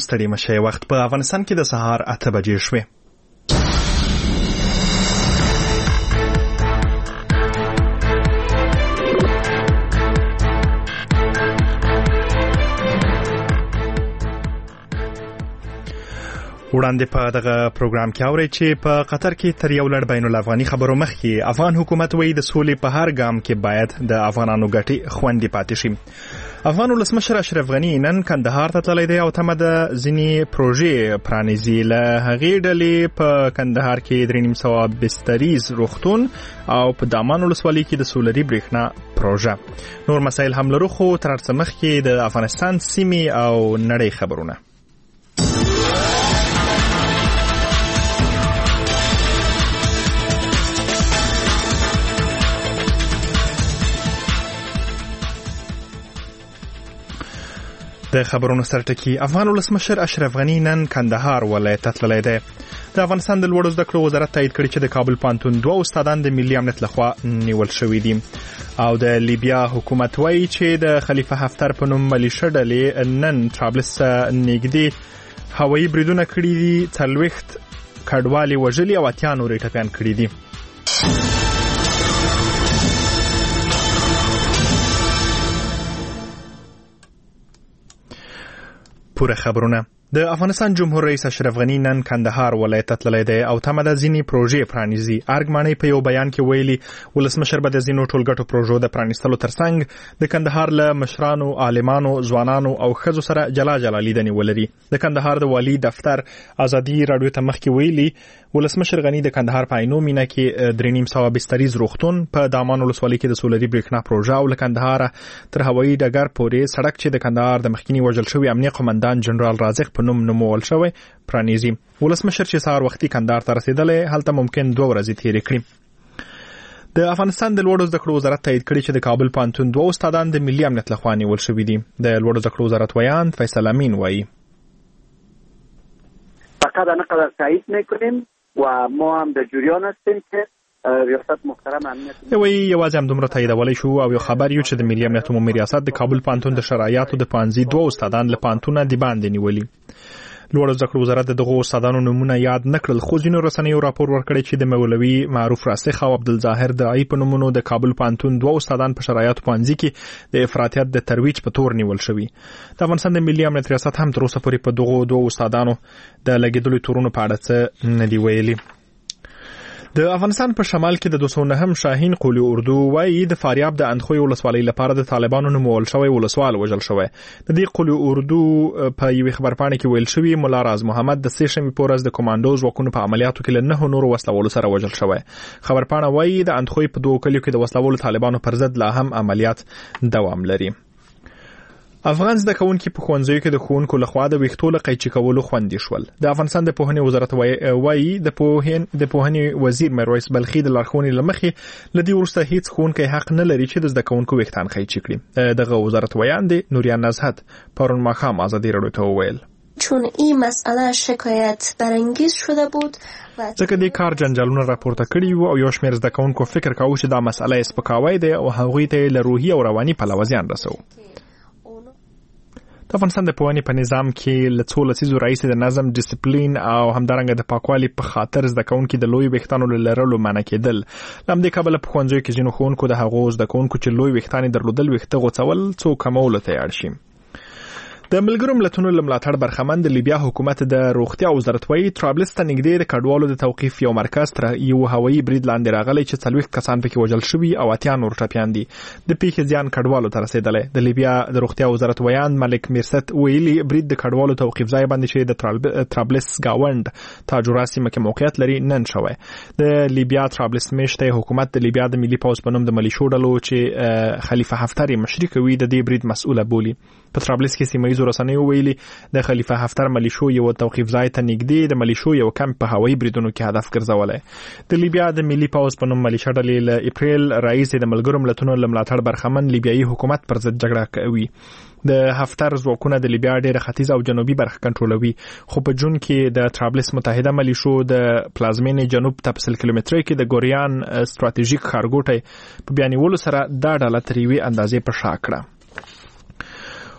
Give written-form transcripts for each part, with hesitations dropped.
ستړي مشه. وخت په افغانستان کې د سهار 8 بجې شوې. وړاندې په دغه پروګرام کې اورئ چې په قطر کې تر یو لړ بین الافغاني خبرو مخکې افغان حکومت وایي د سولې په هر ګام کې باید د افغانانو ګټې خوندي پاتې شي. افغان ولسمشر اشرف غني نن کندهار ته تللی دی او تمه د ځینې پروژې پرانیزي. له هغې ډلې په کندهار کې 350 بستریز روغتون او په دامان ولسوالۍ کې د سولري برېښنا پروژه. نور مسایل هم لرو، خو تر هر څه مخکې د افغانستان سیمې او نړۍ خبرونه. د خبرونو سرټکی. افغان ولسمشر اشرف غني نن کندهار ولایت ته تللی دی. د افغانستان د لوړو زده کړو وزارت تایید کړی چې د کابل پوهنتون 2 استادان د ملي امنیت لخوا نیول شوي دي. او د لیبیا حکومت وایي چې د خلیفه حفتر په نوم ملیشه ډلې نن طرابلس نږدې هوایي بریدونه کړي دي، 40 کډوالې وژلي او 80 نورې ټپیان کړي دي. پوره خبرونه. د افغانستان جمهور رئیس اشرف غني نن کندهار ولایت ته تللی دی او تمه د ځینې پروژې پرانیزي. ارګمانۍ په یو بیان کې ویلي ولسمشر به د ځینو ټولګټو پروژو د پرانیستلو ترڅنګ د کندهار له مشرانو، عالمانو، ځوانانو او ښځو سره جلا جلا لیدنې ولري. د کندهار د والي دفتر ازادي رادیو ته مخکې ویلي ولسمشر غني د کندهار په عینو مینه کې 350 بستریز روغتون، په دامان ولسوالۍ کې د سولري برېښنا پروژه او له کندهار تر هوایي ډګر پورې سړک چې د کندهار د مخکینی وژل شوی امنیه قومندان جنرال رازق په نوم نومول شوی پرانیزي. ولسمشر چې سهار وختي کندهار ته رسیدلی هلته ممکن 2 ورځې تیرې کړي. د افغانستان د لوړو زده کړو وزارت تایید کړی چې د کابل پوهنتون 2 استادان د ملي امنیت لخوا نیول شوي دي. د لوړو زده کړو وزارت ویان فیصل امین وایي فقط نقدر تایید میکنیم و ما هم در جریان هستیم که ریاست محترم امنیت وی یوازې هم دومره تاییدولی شو او یو خبر یو چې د ملي امنیت عمومي ریاست د کابل پوهنتون د شرایطو د پوهنځي 2 استادان له پوهنتونه د باندې نیولي. لوړو زده کړو وزارت دغه استادانو نومونه یاد نکړل، خو ځینو رسنیو راپور ورکړی چې د مولوي معروف راسخ او عبدالظاهر داعی په نومونو د کابل پوهنتون 2 استادان په شرایطو پوهنځي کې د افراطیت د ترویج په تور نیول شوي. د افغانستان د ملي امنیت ریاست هم تر اوسه پورې په دغه 2 استادانو د لګیدلو تورونو په اړه څه نه دی ویلي. د افغانستان په شمال کې د 209 شاهین قولی اردو وایي د فاریاب د اندخوی ولسوالۍ لپاره د طالبانو نومول شوی ولسوال وژل شوی. د دې قولی اردو په یوې خبرپاڼه کې ویل شوی مولا راز محمد د سیشن په ورځ د کمانډو ځواکونو په عملیاتو کې له 9 نورو وسلوالو سره وژل شوی. خبرپاڼه وایي د اندخوی په 2 کلیو کې د وسلوالو طالبانو پر ضد لا هم عملیات دوام لري. افغان زده کوونکي په ښوونځیو کې د ښوونکو لخوا د ویښتو له قیچي کولو خوندي شول. د افغانستان د پوهنې وزارت وایي د پوهنې وزیر میرویس بلخي د لارښوونې له مخې له دې وروسته هیڅ ښوونکی حق نه لري چې د زده کوونکو ویښتان قیچي کړي. دغه وزارت ویان دی نوریان نزهت پرون ماښام ازادي رادیو ته وویل چون این مسئله شکایت برانگیز شده بود ځکه دې کار جنجالونه راپورته کړي وو او یو شمېر زده کوونکو فکر کاوه چې دا مسئله سپکاوی دی او هغوی ته له روحي او رواني پلوه زیان رسو. د افغانستان د پوهنې په نظام کې له څو لسیزو راهیسې د نظم، ډیسپلین او همدارنګه د پاکوالي په خاطر زده کوونکي د لوی ویښتانو له لرلو منع کېدل. له همدې کبله په ښوونځیو کې ځینو ښوونکو د هغو زده کوونکو چې لوی ویښتان یې درلودل ویښته غوڅول څو کمولو ته اړ شي. د ملګرو ملتونو له ملاتړ برخمن د لیبیا حکومت د روغتیا وزارت وایي طرابلس ته نږدې د کډوالو د توقیف یو مرکز تر یو هوایي برید لاندې راغلی چې 40 کسان پکې وژل شوي او 80 نور ټپیان دي. د پیښې زیان کډوالو ته رسېدلی. د لیبیا د روغتیا وزارت ویان ملک میرست ویلي برید د کډوالو توقیف ځای باندې چې د طرابلس گاوند تاجورا سیمه کې موقعیت لري نن شوی. د لیبیا طرابلس میشته حکومت د لیبیا د ملي پوځ په نوم د ملیشو ډلو چې خلیفه حفتر یې مشري کوي د دې برید مسؤله بولي. په طرابلس کې سیمه ییزو رسنیو ویلي د خلیفه حفتر ملیشو یو توقیف ځای ته نږدې د ملیشو یو کمپ په هوایي بریدونو کې هدف ګرځولی. د لیبیا د ملي پوځ په نوم ملیشه ډلې له اپریل راهیسې د ملګرو ملتونو له ملاتړ برخمن لیبیایي حکومت پر ضد جګړه کوي. د حفتر ځواکونه د لیبیا ډېره ختیځه او جنوبي برخه کنټرولوي، خو په جون کې د طرابلس متحده ملیشو د پلازمینې جنوب ته په 100 کیلومترۍ کې د ګوریان ستراتیژیک ښارګوټی په بیا نیولو سره دا ډله تر یوې اندازې په شا کړه.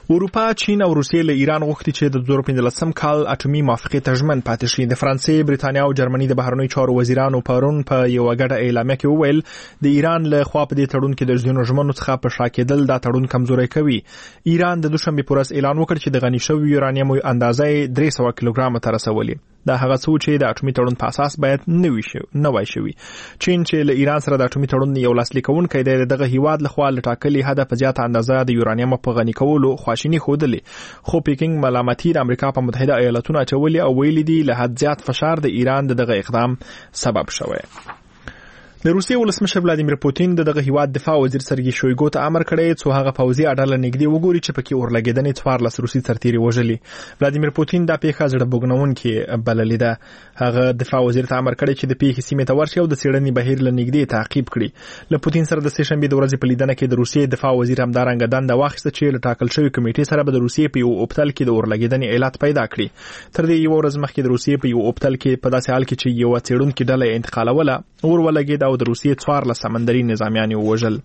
اروپا، چین او روسیې له ایران غوښتي چې د 2015 کال اټومي موافقې ته ژمن پاتې شي. د فرانسې، بریتانیا او جرمني د بهرنیو چارو وزیرانو پرون په یو غټه اعلامیه کې وویل د ایران له خوا په دې تړون کې د ځینو ژمنو څخه په شا کېدل دا تړون کمزوری کوي. ایران د دوشنبه پر ورځ اعلان وکړ چې د غني شوي یورانیم اندازه 300 کیلوګرام ته رسولي. دا هغه څه چې د اټومي تړون په اساس باید نه وای شوی. چین چې له ایران سره د اټومي تړون یو لاسلیکونکی دی، دغه هیواد له خوا لټاکلي هدف په زیاته اندازه د یورانیم په غني کولو خواشینی ښودلې. خو پیکینګ ملامتي د امریکا په متحده ایالاتونو اچولې او ویلي دي له حد زیات فشار د ایران دغه اقدام سبب شوی. د روسیې ولسمشر ولادیمیر پوتین دغه هیواد دفاع وزیر سرګي شویګو ته امر کړی چې هغه پوځي اډاله نږدې وګوري چې پکې اورلګیدنې 14 روسي سرتیري وژلي. ولادیمیر پوتین دا پیښه زړه بوګنونکې بللې ده. هغه دفاع وزیر ته امر کړی چې د پیښې سیمې ته ورشي او د څېړنې بهیر له نږدې تعقیب کړي. له پوتین سره د سه شنبه د ورځې په لیدنه کې د روسیې دفاع وزیر همدارنګه دنده واخیسته چې له ټاکل شوی کمیټې سره به د روسیې په یو اوبتل کې د اورلګیدنې علت پیدا کړي. تر دې یو ورځ مخکې د روسیې په یو اوبتل کې په داسې حال کې چې یو څېړونکو ډله انتقالوله ورولګید او د روسیې 14 سمندري نظامیان وژل.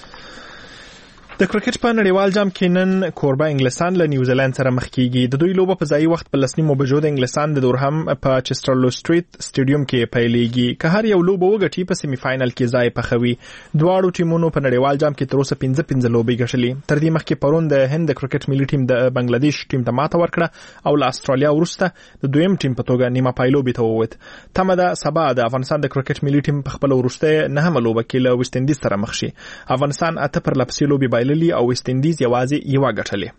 د کرکټ په نړیوال جام کې نن کوربه انګلستان له نیوزیلند سره مخ کیږي. د دوی لوبه په ځای وخت په 10 بجو د انګلستان د دورهم په چسترلو سټریټ سټیډیوم کې پیلېږي. که هر یو لوبه وګټي په سیمی فائنل کې ځای پخوي. دواړو ټیمونو په نړیوال جام کې تر اوسه 15 لوبې ګټلې. تر دې مخکې پرون د هند د کرکټ ملي ټیم د بنگلاديش ټیم ته ماته ورکړه او له استرالیا وروسته د دویم ټیم په توګه نیمه پایلوبې ته ووت. تمه ده سبا د افغانستان د کرکټ ملي ټیم په خپل وروسته نهمه لوبه کې له ویسټ انډیز سره مخ شي. افغانستان اته پر لپسې لوبې بایللي او ویسټ انډیز یوازې یو ګټلې.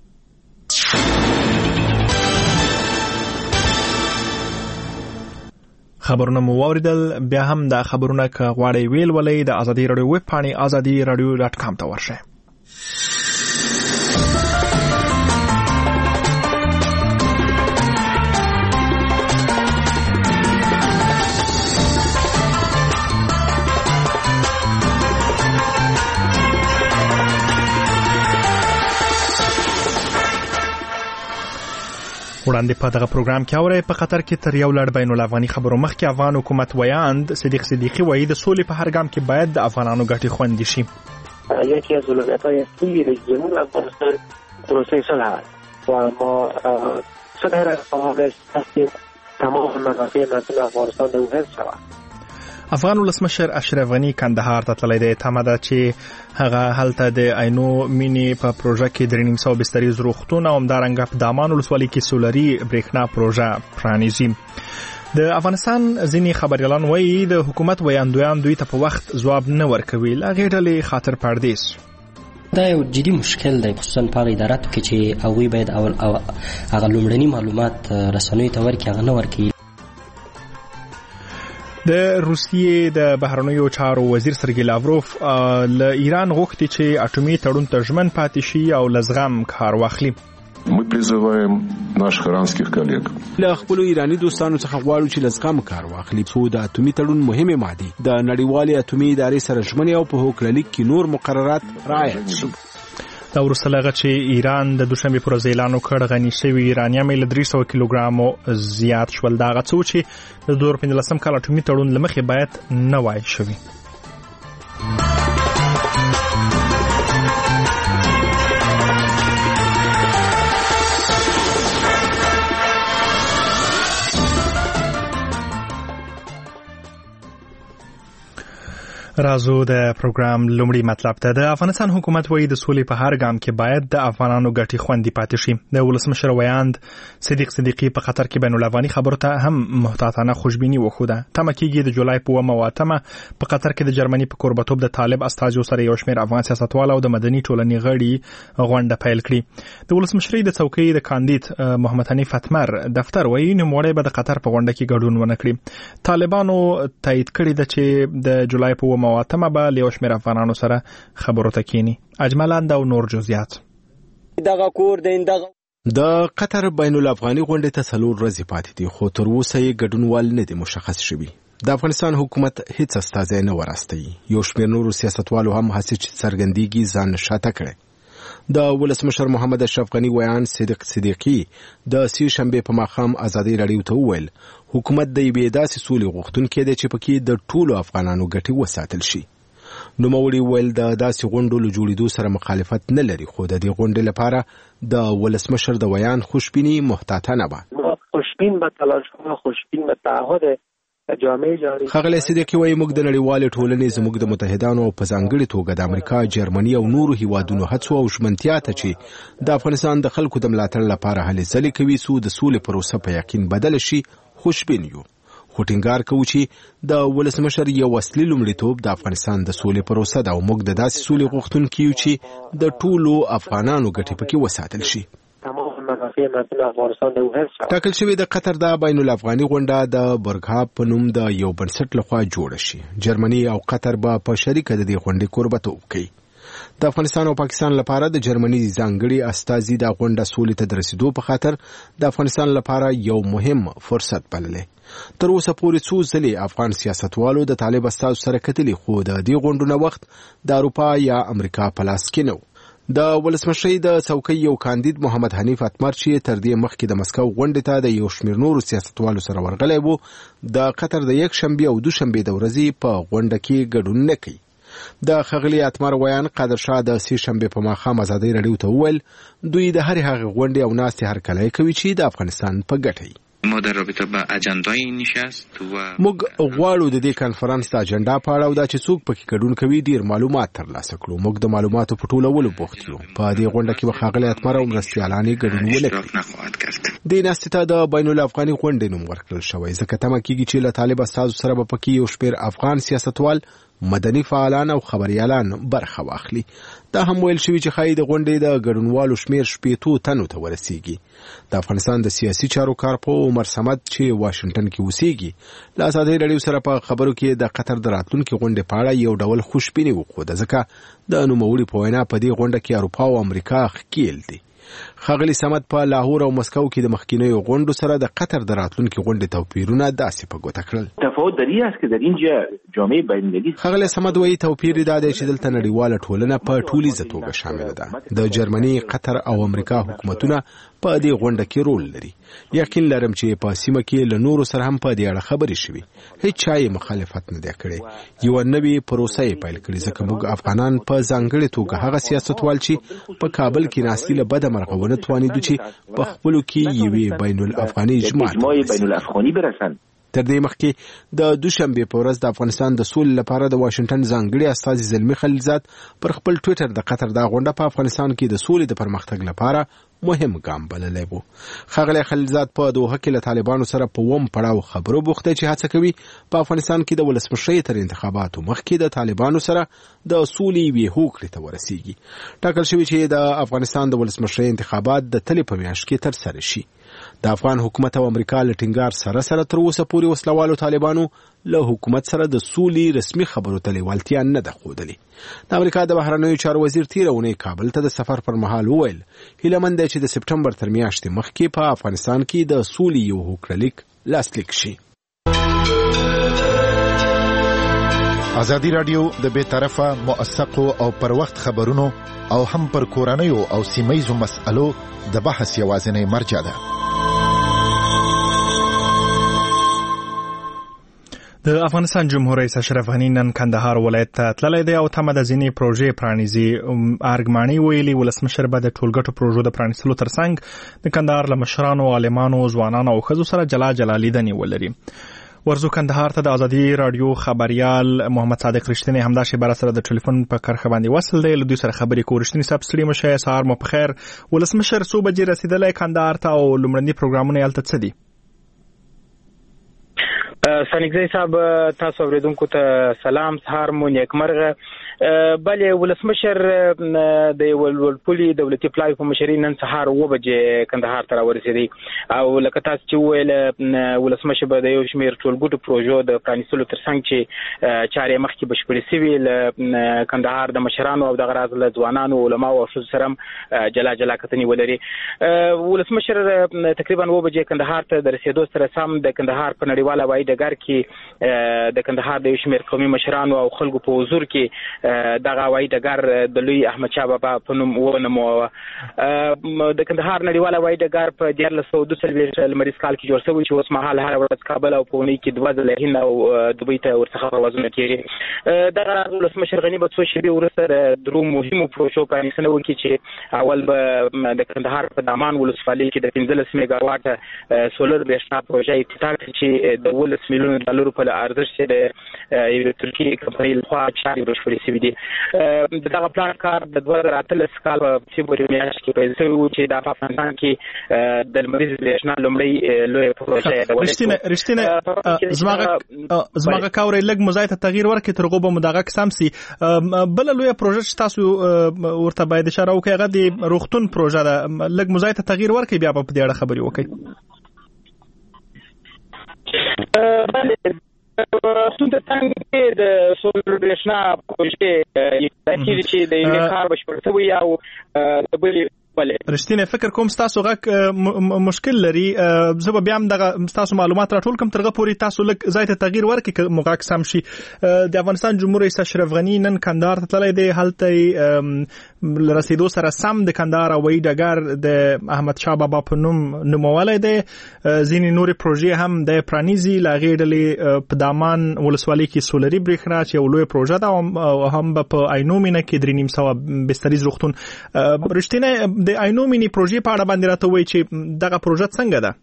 خبرونه مو واوریدل. بیا هم د خبرونه که غواړئ ویل ولې د ازادي رادیو ویب پاڼې azadiradio.com ته ورشئ. وړاندې په دغه پروګرام کې اورئ په قطر کې تر یو لړ بین الافغاني خبرو مخکې افغان حکومت ویاند صدیق صدیقی وایي د سولې په هر ګام کې باید د افغانانو ګټې خوندي شي. یکی از اولویت‌های اصلی رئیس جمهور افغانستان پروسه صلح است و ما صلح را خواهش هستیم تمام منافع مردم افغانستان به او حفظ شود. افغان ولسمشر اشرف غنی کندهار ته تللی دی. تمه ده چې هغه هلته د عینو مینې په پروژه کې 300 بسترې روغتون او همدارنګه په دامان ولسوالۍ کې سولري برېښنا پروژه پرانیزي. د افغانستان ځینې خبريالان وایي د حکومت ویاندویان دوی ته په وخت ځواب نه ورکوي. له هغې ډلې خاطر پردیس دا یو جدي مشکل دی، خصوصا په اداراتو کې چې هغوی باید اول هغه لومړني معلومات رسنیو ته ورکړي، هغه نه ورکوي. د روسیې د بهرنیو چارو وزیر سرګی لاوروف له ایران غوښتي چې اټومي تړون ته ژمن پاتې شي او لزغم کار واخلي. Мы призываем наших иранских коллег. له خپل ایرانی دوستانو څخه غواړو چې لزغم کار واخلي څو د اټومي تړون مهمه ماده د نړیوالې اټومي ادارې سره ژمنې او په هوکړلیک کې نور مقررات رعایت شي. دا وروسته لغه چې ایران د دوشنبه پر ورځ اعلان وکړ غني شوی یورانیم له 300 کیلوګرامو زیات شول. دا غڅو چې د 2015 کال اټومي تړون لمخې باید نه وای شوی. رازو د پروګرام لومړی مطلب ته د افغانستان حکومت وایي د سولې په هر ګام کې باید د افغانانو ګټې خوندي پاتې شي. د ولسمشر ویاند صدیق صدیقی په قطر کې بین الافغاني خبرو ته هم محتاطانه خوشبیني وښوده. تمه کېږي د جولای په 8 په قطر کې د جرمني په کوربتوب د طالب استازو سره یو شمېر افغان سیاستوال او د مدني ټولنې غړي غونډه پیل کړي. د ولسمشرۍ د څوکۍ د کاندید محمد حنیف اتمر دفتر وایي نوموړی به د قطر په غونډه کې ګډون ونه کړي. طالبانو تایید کړی ده چې د جولای په مواتمه به له شمېر افغانانو سره خبرو ته کینی. اجملاند او نور جزئیات. دغه کور د قطر بین الافغاني غونډې ته 4 ورځې پاتې دي، خو تر اوسه یې ګډونوال نه دي مشخص شوي. د افغانستان حکومت هیڅ استازی نه ورستوي. یو شمېر نورو سیاستوالو هم هڅې چې څرګندېږي ځان شاته کړي. د ولسمشر محمد اشرف غنی ویان صدیق صدیقی د سې شنبه په ماښام ازادي رادیو ته وویل حکومت د یوې داسې سولې غوښتونکی دی چې پکې د ټولو افغانانو ګټې وساتل شي. نوموړي ویل د داسې غونډو له جوړېدو سره مخالفت نه لري، خو د دې غونډې لپاره د ولسمشر د ویان خوشبیني محتاطانه وه. خوشبین به تلاش کنه، خوشبین به تعهد جامعه جاری. ښاغلی صدیقي وایي موږ د نړیوالې ټولنې زموږ د متحدانو او په ځانګړې توګه د امریکا، جرمني او نورو هیوادونو هڅو او ژمنتیا ته چې د افغانستان د خلکو د ملاتړ لپاره هلې ځلې کوي څو د سولې پروسه په یقین بدله شي خوشبین یو. خو ټینګار کوو چې د ولسمشر یو اصلي لومړیتوب د افغانستان د سولې پروسه ده او موږ د داسې سولې غوښتونکي یو چې د ټولو افغانانو ګټې پکې وساتل شي. ټاکل شوې د قطر د بین الافغاني غونډه د برګهاب په نوم د یو بنسټ لخوا جوړه شي. جرمني او قطر به په شریکه د دې غونډې کوربتوب کوي. د افغانستان او پاکستان لپاره د جرمني ځانګړي استازي د غونډه سولې ته د رسیدو په خاطر د افغانستان لپاره یو مهم فرصت بللی. تر اوسه پورې څو ځلې افغان سیاستوالو د طالب استازو سره کتلي، خو د دې غونډو نه وخت د اروپا یا امریکا په لاس کې نه و. د ولسمشرۍ د څوکۍ یو کاندید محمد حنیف اتمر چې تر دې مخکې د مسکو غونډې ته د یو شمېر نورو سیاستوالو سره ورغلی و، د قطر د یک شنبې او دوشنبې د ورځې په غونډه کې ګډون نه کوي. د ښاغلي اتمر ویان قادرشاه د سې شنبې په ماښام ازادۍ راډیو ته وویل دوی د هرې هغې غونډې او ناستې هرکلی کوي چې د افغانستان په ګټه وي. ما در رابطه با اجندای این نشست و موږ غواړو د دې کانفرنس د اجنډا په اړه او دا چې څوک پکې ګډون کوي ډیر معلومات ترلاسه کړو. موږ د معلوماتو په ټولولو بوخت یو. په دې غونډه کې به ښاغلی اتمر او مرستیالان یې ګډون ونه کړي. دې ناستې ته د بین الافغاني غونډې نوم ورکړل شوی ځکه تمه کېږي چې له طالب استازو سره به پکې یو شمېر افغان سیاستوال، مدني فعالان او خبريالان برخه واخلي. دا هم ویل شوی چې ښایي د غونډې د ګډونوالو شمېر 60 تنو ته ورسیږي. د افغانستان د سیاسي چارو کارپوه عمر صمد چې واشنگټن کې اوسېږي له ازادۍ راډیو سره په خبرو کې د قطر د راتلونکي غونډې په اړه یو ډول خوشبیني وښوده ځکه د نوموړي په وینا په دې غونډه کې اروپا او امریکا ښکیل دي. ښاغلي صمد په لاهور او مسکو کې د مخکینیو غونډو سره د قطر د راتلونکي غونډې توپیرونه داسې په ګوته کړل. تفاوت در این است که در اینجا جامعه بین‌المللی ښاغلی صمد وایي توپیر دا دی چې دلته نړیواله ټولنه په ټولیزه توګه شامله ده. د جرمني، قطر او امریکا حکومتونه په دې غونډه کې رول لري. یقین لرم چې په سیمه کې له نورو سره هم په دې اړه خبرې شوي. هیڅ چا یې مخالفت نه دی کړی. یوه نوې پروسه یې پیل کړې ځکه موږ افغانان په ځانګړې توګه هغه سیاستوال چې په کابل کې ناستي له بده مرغه ونه توانېدو چې په خپلو کې یوې بین الافغاني اجماع برسن. تر دې مخکې د دوشنبې په ورځ د افغانستان د سولې لپاره د واشنگټن ځانګړي استازي زلمي خلیلزاد پر خپل ټویټر د قطر د غونډه په افغانستان کې د سولې د پرمختګ لپاره مهم ګام بللی و. ښاغلی خلیلزاد په دوحه کې له طالبانو سره په اووم پړاو خبرو بوخت دی چې هڅه کوي په افغانستان کې د ولسمشرۍ تر انتخاباتو مخکې د طالبانو سره د سولې یوې هوکړې ته ورسیږي. ټاکل شوي چې د افغانستان د ولسمشرۍ انتخابات د تلې په میاشت کې ترسره شي. د افغان حکومت او امریکا له ټینګار سره تر اوسه پورې وسلوالو طالبانو له حکومت سره د سولې رسمي خبرو ته لیوالتیا نه ده ښودلې. د امریکا د بهرنیو چارو وزیر تېره اونۍ کابل ته د سفر پر مهال وویل هیله مند دی چې د سپټمبر تر میاشتې مخکې په افغانستان کې د سولې یو هوکړلیک لاسلیک شي. ازادي راډیو د بیطرفه، موثقو او پر وخت خبرونو او هم پر کورنیو او سیمه‌یزو مسألو د بحث یوازینی مرجع ده. د افغانستان جمهور رئیس اشرف غنی نن کندهار ولایت ته تللی دی او تمه د ځینې پروژې پرانیزي. ارګماني ویلي ولسمشر به د ټولګټو پروژو د پرانیستلو ترڅنګ د کندهار له مشرانو، عالمانو، ځوانانو او ښځو سره جلا لیدنې ولري. ورزو کندهار ته د ازادي راډیو خبريال محمد صادق رښتینی همدا شیبه سره د ټلیفون په کرخه باندې وصل دی. له دوی سره خبرې کوو. رښتینی صاحب ستړي مشه، سهار مو په خیر. ولسمشر څو بجې رسیدلی کندهار ته او لومړني پروګرامونه یې هلته څه دي؟ سانګزی صاحب تاسو اوریدونکو ته سلام، سهار مو نیکمرغه. بلې ولسمشر د ولولپولي دولتي پلای په مشرۍ نن سهار 9 بجې کندهار ته راورسېدی او لکه تاسو چې ویل ولسمشر به د یو شمېر ټولګټو پروژو د پرانیستلو ترڅنګ چې چارې مخکې بشپړې سوي له کندهار د مشرانو او د غراض له ځوانانو، علماو او ښځو سره جلا کتنې ولري. ولسمشر تقریبا 9 بجې کندهار ته د رسېدو سره سم د کندهار په نړیواله هوایي ډګر کې د کندهار د شمیر قومي مشرانو او خلکو په حضور کې دغه هوایي ډګر د لوی احمد شاه بابا په نوم ونوموه. د کندهار نړیوال هوایي ډګر په 1442 لمریز کال کې جوړ شوی چې اوس مهال هر ورځ کابل او پونې کې 2 ځله هند او دوبۍ ته ورڅخه پروازونه کیږي. دغه ولسمشر غنی به څو شېبې وروسته درو مهمو پروژو پرانیستنه وکړي چې اول به د کندهار په دامان ولسوالۍ کې د 15 میگا واټ سولر برېښنا پروژه افتتاح کړي چې د 12 میلیون ډالرو په ارزښت د یو ترکیه کمپنۍ لخوا چارې بشپړې شوې دي. دغه پلان کار د 2013 کال په فبروري میاشت کې پیل شوی و چې د افغانستان کې د لمریز برېښنا لومړی لوی پروژه ده. رښتینه زماغه کاوري لګ مزایته تغییر ورکړي تر غوبه مداغه قسم سي بل لوی پروژه چې تاسو ورته باید اشاره وکړئ هغه د روغتون پروژه ده لګ مزایته تغییر ورکړي بیا په دې اړه خبري وکړئ. څنګه څنګه د سولر برېښنا پروژه چې د یو کار بشپړ شوی او د بل رښتینه فکر کوم تاسو غک مشکل لري زه بیا هم دغه تاسو معلومات راټول کوم ترغه پوری تاسو لک زایته تغییر ورکړي موږ سم شي. د افغانستان جمهور رئیس اشرف غنی نن کندهار ته تللی دی هلته رسیدو سره سم د کندهار هوایي ډګر د احمد شاه بابا په نوم نومولی دی. ځینې نورې پروژې هم د پرانیزي لاغې ډلې په دامان ولسوالۍ کې سولري برېښنا چې یو لوی پروژه ده او هم په عینومینه کې 350 بستریز روغتون. رښتینه د عینومینی پروژې په اړه باندې راته وایي چې دغه پروژه څنګه ده؟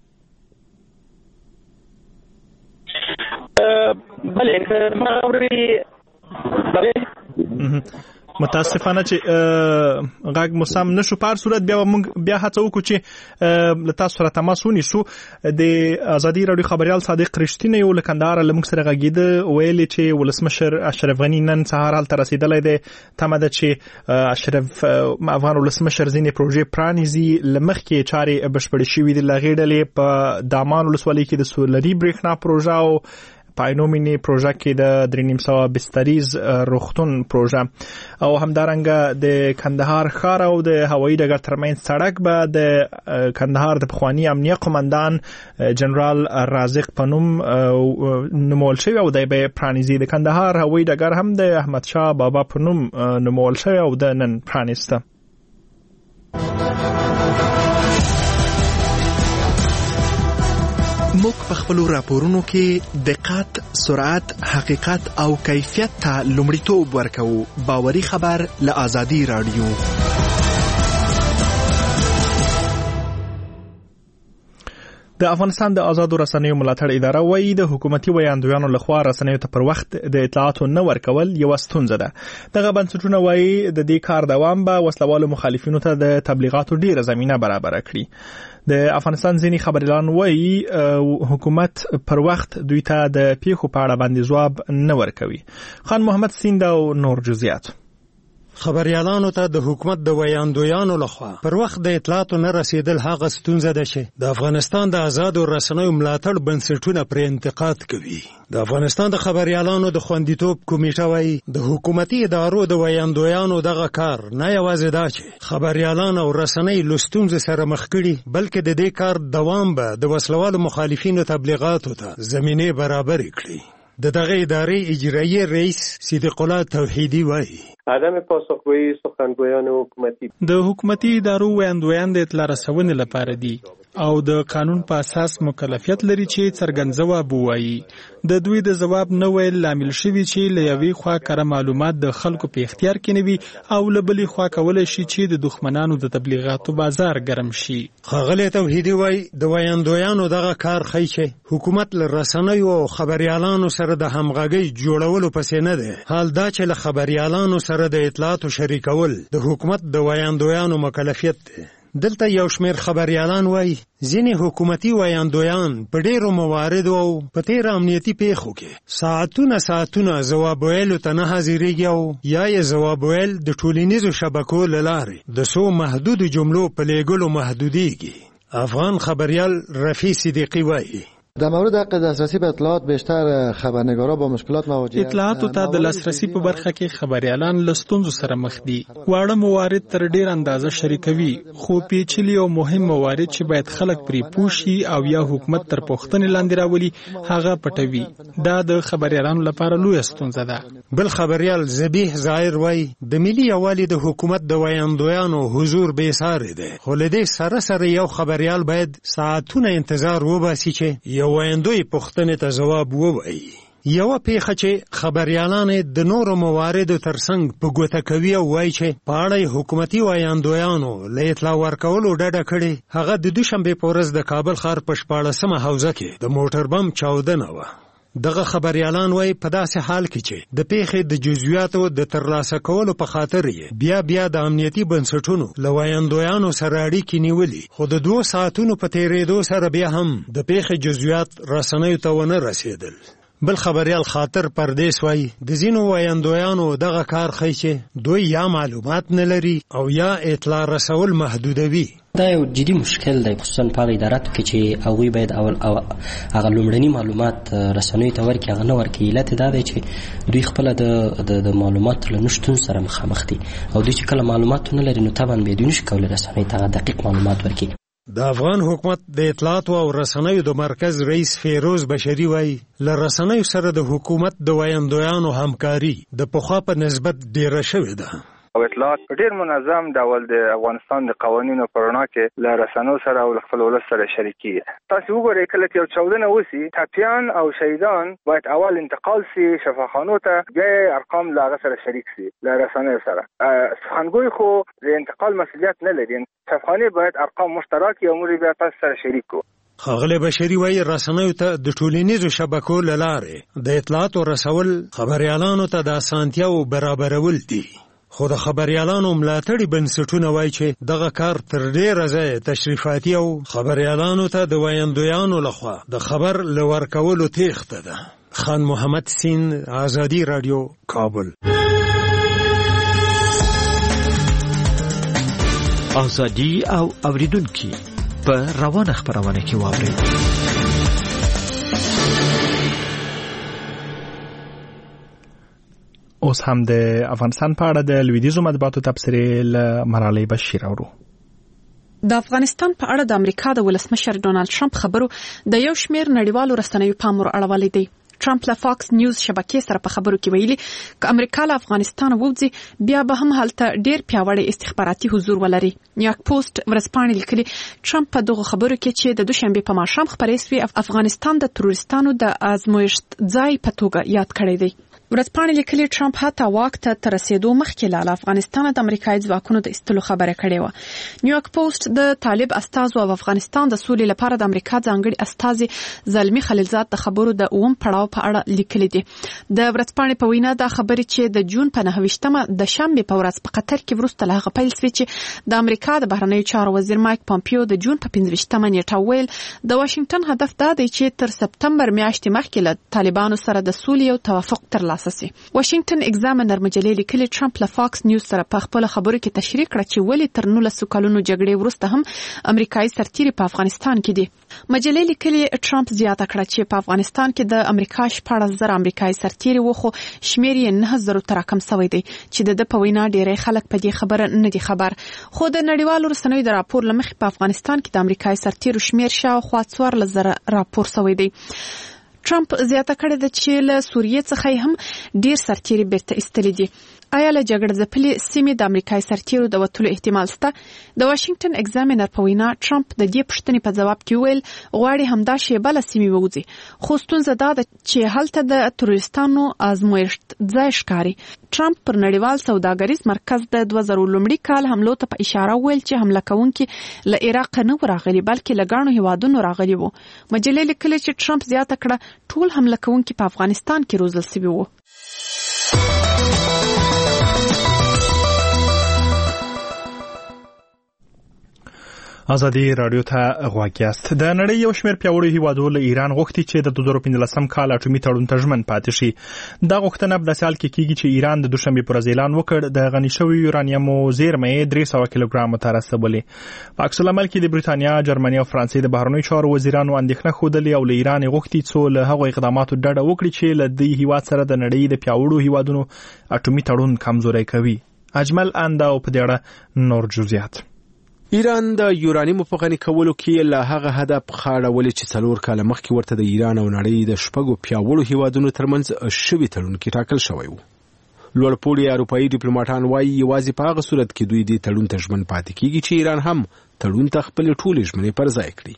بله متاسفانه چې غاګ مسام نشو په هر صورت بیا هڅه وکړو چې له تاسو سره تماس ونیسو. د ازادي راډیو خبريال صادق رښتینه یو لکندار لمک سره غږیده ویل چې ولسمشر اشرف غنی نن سهار حالت رسیدلې ده تمه ده چې اشرف افغان ولسمشر ځینې پروژې پرانیزي لمخ کې چارې بشپړې شوې دي لغېډلې په دامان ولسوالۍ کې د سولري برېښنا پروژه او پاینومینی پروژه کې د 350 بستریز روغتون پروژه او همدارنګه د کندهار ښار او د هوایي ډګر ترمنځ سړک به د کندهار د پخوانی امنیه قومندان جنرال رازق پنوم نومول شوی او د به پرانیزي. د کندهار هوایي ډګر هم د احمد شاه بابا پنوم نومول شوی او د نن پرانیسته. موږ په خپلو راپورونو کې دقت، سرعت، حقیقت او کیفیت ته لومړیتوب ورکوو. باوري خبر له آزادي راډیو. د افغانستان د آزادو رسنیو ملاتړ اداره وایي د حکومتي ویاندویانو لخوا رسنیو ته پر وخت د اطلاعاتو نه ورکول یو ستونزه ده. دغه بنسټونه وایي د دې کار دوام به وسلوالو مخالفینو ته د تبلیغاتو ډیره زمینه برابر کړي. د افغانستان ځینې خبريالان وایي حکومت پر وخت دوی ته د پیښو په اړه باندې ځواب نه ورکوي. خان محمد سیند او نور جزئیات. خبريالانو ته د حکومت د ویاندویانو لخوا پر وخت د اطلاعاتو نه رسیدل هغه ستونزه ده چې د افغانستان د آزادو رسنیو ملاتړ بنسټونه پر انتقاد کوي. د افغانستان د خبريالانو د خوندیتوب کمیټه وايي د حکومتي ادارو د ویاندویانو دغه کار نه یوازې دا چې خبريالان او رسنۍ له ستونزې سره مخ کړي بلکې د دې کار دوام به د وسلوالو مخالفینو تبلیغاتو ته زمینه برابر کړي. د دغه ادارې اجرایي رئیس صدیق الله توحیدی وايي عدم پاسخگویی سخنگویان حکومتی د حکومتي ادارو ویاندویان د اطلاع رسونې لپاره دي او د قانون په اساس مکلفیت لري چې څرګند ځواب ووایي. د دوی د ځواب نه ویل لامل شوی چې له یوې خوا کره معلومات د خلکو په اختیار کې نه وي او له بلې خوا کولای شي چې د دښمنانو د تبلیغاتو بازار ګرم شي. ښاغلی توحیدي وايي د ویاندویانو دغه کار ښیي چې حکومت له رسنیو او خبريالانو سره د همغږۍ جوړولو پسې نه دی. حال دا چې له خبريالانو سره د اطلاعاتو شریکول د حکومت د ویاندویانو مکلفیت دی. دلته یو شمیر خبريالان وایي ځینې حکومتي ویاندویان په ډېرو مواردو او په تېره امنیتي پیښو کې ساعتونه ځواب ویلو ته نه حاضرېږي او یا یې ځواب ویل د ټولنیزو شبکو له لارې د څو محدودو جملو په لیږلو محدودېږي. افغان خبريال رفیع صدیقي وایي در مورد حق دسترسی به اطلاعات بیشتر خبرنگارا با مشکلات مواجه اطلاعاتو ته د لاسرسي په برخه کې خبريالان له ستونزو سره مخ دي. واړه موارد تر ډیر اندازه شریکوي، خو پیچلي او مهم موارد چې باید خلک پرې پوه شي او یا حکومت تر پوښتنې لاندې راولي هغه پټوي. دا د خبريالانو لپاره لویه ستونزه ده. بل خبريال ذبیح ظاهر وای د ملي یوالي د حکومت د ویاندویانو حضور بې ساري دی، خو له دې سره یو خبريال باید ساعتونه انتظار وباسي چې یو ویاندوی پوښتنې ته جواب ووایي. یو پیښه چې خبريالان د نورو مواردو ترڅنګ په ګوته کوي او وایي چې په اړه حکومتي ویاندویانو له اطلاع ورکولو ډډه کړې، هغه د دوشنبه په ورځ د کابل ښار په 14مه حوزه کې د موټر بم چاودنه وه. دغه خبريالان وای په داسې حال کې چې د پیښې د جزئیاتو د ترلاسه کولو په خاطر یې بیا د امنیتي بنسټونو له ویاندویانو سره اړیکې نیولې، خو د 2 ساعتونو په تیریدو سره بیا هم د پیښې جزئیات رسنیو ته ونه رسیدل. بل خبريال خاطر پردیس وای د ځینو ویاندویانو دغه کار ښیي چې دوی یا معلومات نه لري او یا اطلاع رسول محدودوي. دا یو جدي مشکل دی، خصوصا په اداراتو کې چې هغوی باید اول هغه لومړني معلومات رسنیو ته ورکړي، هغه نه ورکړي. علت دا دی چې دوی خپله د معلوماتو له نشتون سره مخامخ دي او دوی چې کله معلومات نه لري نو طبعا به دوی نشي کولی رسنیو ته دقیق معلومات ورکړي. د افغان حکومت د اطلاعاتو او رسنیو د مرکز رئیس فیروز بشری وای له رسنیو سره د حکومت د ویاندویانو همکاري د پخوا په نسبت ډیره شوې ده. او اطلاعات په ډیر منظم ډول د افغانستان د قوانینو په رڼا کې له رسنیو سره او خپل ولس سره شریکي. تاسو وګورئ کله چې یو چاودنه وسی ټپیان او شهیدان باید اول انتقال سي شفاخانو ته، بیا ارقام له هغه سره شریک سي له رسنیو سره. سخنګوی خو د انتقال مسؤلیت نه لري، شفاخانه باید ارقام مشترک او موږ بیا تاسو سره شریک کو. ښاغلی بشری وایي رسنیو ته د ټولنیزو شبکو له لارې د اطلاعاتو رسول خبریالانو ته د اسانتیاو برابرول دي، خو د خبریالانو ملاتړي بنسټونه وایي چې دغه کار تر ډیره ځایه تشریفاتي او خبریالانو ته د ویاندویانو لخوا د خبر له ورکولو تېښته ده. خان محمد سین، آزادي راډیو، کابل. آزادي او اوریدونکي په روانه خبرونه کې واوري. اوس هم د افغانستان په اړه د لویدیځو مطبوعاتو تبصرې له مرالۍ بشیر اورو. د افغانستان په اړه د امریکا د ولسمشر ډونالد ټرمپ خبرو د یو شمېر نړیوالو رسنیو پام ور اړولی دی. ټرمپ له فاکس نیوز شبکې سره په خبرو کې ویلي چې امریکا له افغانستان ووځي بیا به هم هلته ډیر پیاوړی استخباراتي حضور ولري. نیویارک پوسټ ورځپاڼې لیکلي ټرمپ په دغه خبرو کې چې د دوشنبه په ماښام خبرې شوې افغانستان د تروریستانو د آزمویښت ځای په توګه یاد کړی دی. ورځپاڼې لیکلي ټرمپ حتی واک ته رسیدو مخکې له افغانستان د امریکایي ځواکونو د ایستلو خبره کړې و. نیویارک پوسټ د طالب استازو او افغانستان د سولې لپاره د امریکا ځانګړي استازي زلمی خلیلزاد د خبرو د اوم پړاو په اړه لیکلي دي. د ورځپاڼې په وینا د خبرې چې د جون په 9مه د شنبه په ورځ په قطر کې وروسته له هغه پیل شوې چې د امریکا د بهرنیو چارو وزیر مایک پامپیو د جون په 15مه نیټه ویل د واشنگټن هدف دا دی چې تر سپتمبر میاشتې مخکې له طالبانو سره د سولې او توافق ترلاسه شي. واشنگټن ایگزامینر مجلې لیکلي ټرمپ له فاکس نیوز سره په خپل خبرو کې تشریح کړ چې ولې تر 19 کلونو جګړې وروسته هم امریکایي سرتیري په افغانستان کې دي. مجلې لیکلي ټرمپ زیاته کړه چې په افغانستان کې د امریکا 14,000 امریکایي سرتیري وو، خو شمیر یې 9,000 ته راکم شوی دی چې د په وینا ډیری خلک په دې خبره نه دي خبر. خو د نړیوالو رسنیو د راپور لمخې په افغانستان کې د امریکایي سرتیرو شمیر شاوخوا 14,000 راپور شوی دی. ټرمپ زیاته کړې ده چې له سوریې څخه هم ډیر سرتیري بیرته ایستلي دي. آیا له جګړې ځپلې سیمې د امریکایي سرتیرو د وتلو احتمال شته؟ د واشنگټن ایگزامینر په وینا ټرمپ د دې پوښتنې په ځواب کې ویل غواړي همدا شیبه له سیمې ووځي، خو ستونزه دا ده چې هلته د تروریستانو آزمویښت ځای ښکاري. ټرمپ پر نړیوال سوداګریز مرکز د 2000 لومړي کال حملو ته په اشاره ویل چې حمله کوونکي له عراق نه راغلي بلکې له ګڼو هیوادونو راغلي وو. مجلې لیکلي چې ټرمپ زیاته کړه ټول حمله کوونکي په افغانستان کې روزل شوي وو. ازادي رادیو ته غوږ یاست. د نړۍ یو شمېر پیاوړي هیوادونو له ایران غوښتي چې د 2015 کال اټومي تړون ته ژمن پاتې شي. دا غوښتنه په داسې حال کې کیږي چې ایران د دوشنبه پر ورځ اعلان وکړ د غني شوي یورانیمو زیرمې 300 کیلوګرام ته رسولې. په عکس العمل کې د بریتانیا، جرمني او فرانسې د بهرنیو چارو وزیرانو اندېښنه ښودلې او له ایران غوښتي څو له هغو اقداماتو ډډه وکړي چې له دې هیواد سره د نړۍ د پیاوړو هیوادونو اټومي تړون کمزوری کوي. اجمل اندا او په دې اړه نور جزئیات. ایران د یورانیمو په غني کولو کې له هغه هدف خاړولې چې 4 کال مخکې ورته د ایران او نړۍ د شپږو پیاوړو هیوادونو ترمنځ شوی تړون کې ټاکل شوی و. لوړپوړي اروپایي ډیپلوماټان وايي یوازې په هغه صورت کې دوی د تړون ته ژمن پاتې کیږي چې ایران هم تړون ته خپل ټولې ژمنې پر ځای کړي.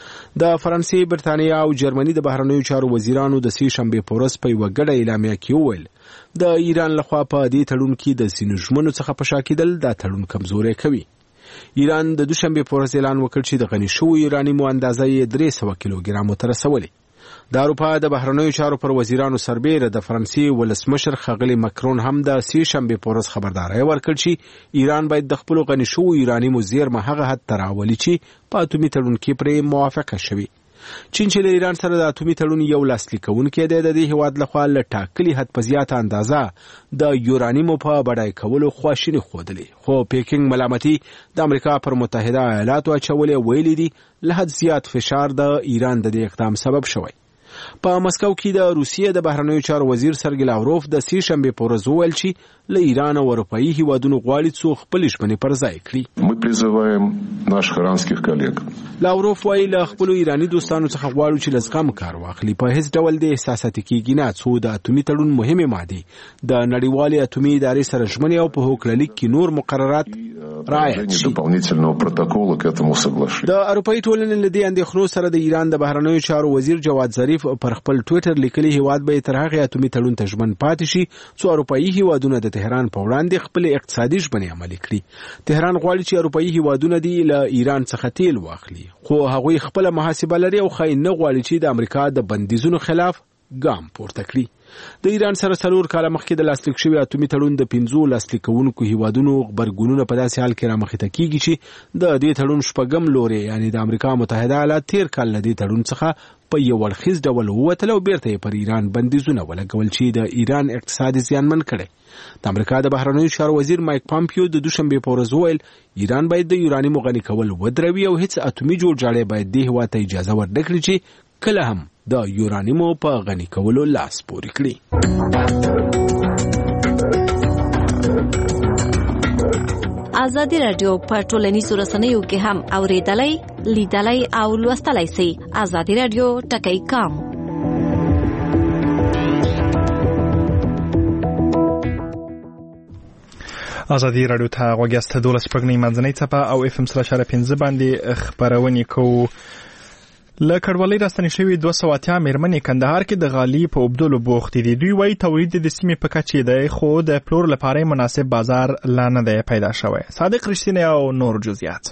د فرانسې، برتانیا او جرمني د بهرنیو چارو وزیرانو د سې شنبه په ورځ په یوه ګډه اعلامیه کې وویل د ایران لخوا په دې تړون کې د ځینو ژمنو څخه په شا کېدل دا تړون کمزوری کوي. ایران د دوشنبه په ورځ اعلان وکړ چې د غني شوي یورانیمو اندازه یې 300 کیلوګرام ته رسولې. د اروپا د بهرنیو چارو پر وزیرانو سربېره د فرانسې ولسمشر ښاغلی مکرون هم د سې شنبه په ورځ خبرداری ورکړ چې ایران باید د خپل غني شوي یورانیمو زیرمه هغه حد ته راولي چې په اټومي تړون کې پرې موافقه شوي. چین چې له ایران سره د اټومي تړون یو لاسلیک کوونکی دی، د دې هیواد لخوا له ټاکلي حد په زیاته اندازه د یورانیمو په بډای کولو خواشیني ښودلې، خو پیکینګ ملامتي د امریکا پر متحده ایالاتو اچولې، ویلي دي له حد زیات فشار د ایران د دې اقدام سبب شوی. په مسکو کې د روسیې د بهرنیو چارو وزیر سرګی لاوروف د سې شنبه په ورځ وویل چې له ایران او اروپایي هیوادونو غواړي څو خپل ژمنې پر ځای کړي. Мы призываем наших иранских коллег. لاوروف وايي له خپل ایرانی دوستانو څخه غواړو چې لزغم کار واخلي، په هیڅ ډول د احساساتي کېږي نه، څو د اټومي تړون مهمه ماده د نړیوالې اټومي ادارې سره ژمنې او په هوکړلیک کې نور مقررات رعایت شي. дополнительного протокола к этому соглашению. د اروپایي ټولنې له دې اندېښنو سره د ایران د بهرنیو چارو وزیر جواد ظریف پر خپل ټوئیټر لیکلي هیواد به تر هغه اټومي تړون ته ژمن پاتې شي څو اروپایي هیوادونه د تهران په وړاندې خپل اقتصادي ژمنې عملي کړي. تهران غواړي چې اروپایي هیوادونه دی له ایران څخه تیل واخلي، خو هغوی خپل محاسبه لري او خاين نه غواړي چې د امریکا د بندیزونو خلاف ګام پورته کړي. د ایران سره 4 کال مخکې د لاسلیک شوی اټومي تړون د 15 لاسلیک کوونکو هیوادونو خبرګونونه په داسې حال کې رامخې ته کیږي چې د دې تړون شپږم لوري یعنی د امریکا متحده ایالات 13 کال له دې تړون څخه په یو ورخیز ډول ووتل او بیرته پر ایران بندیزونه ولګول چې د ایران اقتصادي زیانمن کړي. د امریکا د بهرنیو چارو وزیر مایک پامپیو د دوشنبه په ورځ وویل ایران باید د یورانیمو غني کول ودروي او هیڅ اټومي جوړجاړی باید د هوا ته اجازه ورنکړي چې کله هم د یورانیمو په غني کولو لاس پورې کړي. ازادي رادیو په ټولنیزو رسنیو کې هم اوریدلای، لیدلای او لوستلای شئ. ازادي رادیو ټکی کام. ازادي رادیو ته غوږ یاست. 12 شپږنۍ منځنۍ څپه او FM 3.5 باندې خبرونه کوو. له کډوالۍ راستنې شوي 280 مېرمنې کندهار کې د غالي په اوبدلو بوختې دي. دوی وايي تولید د سیمې په کچې دی، خو د پلور لپاره مناسب بازار لا نه دی پیدا شوی. صادق رښتینی او نور جزئیات.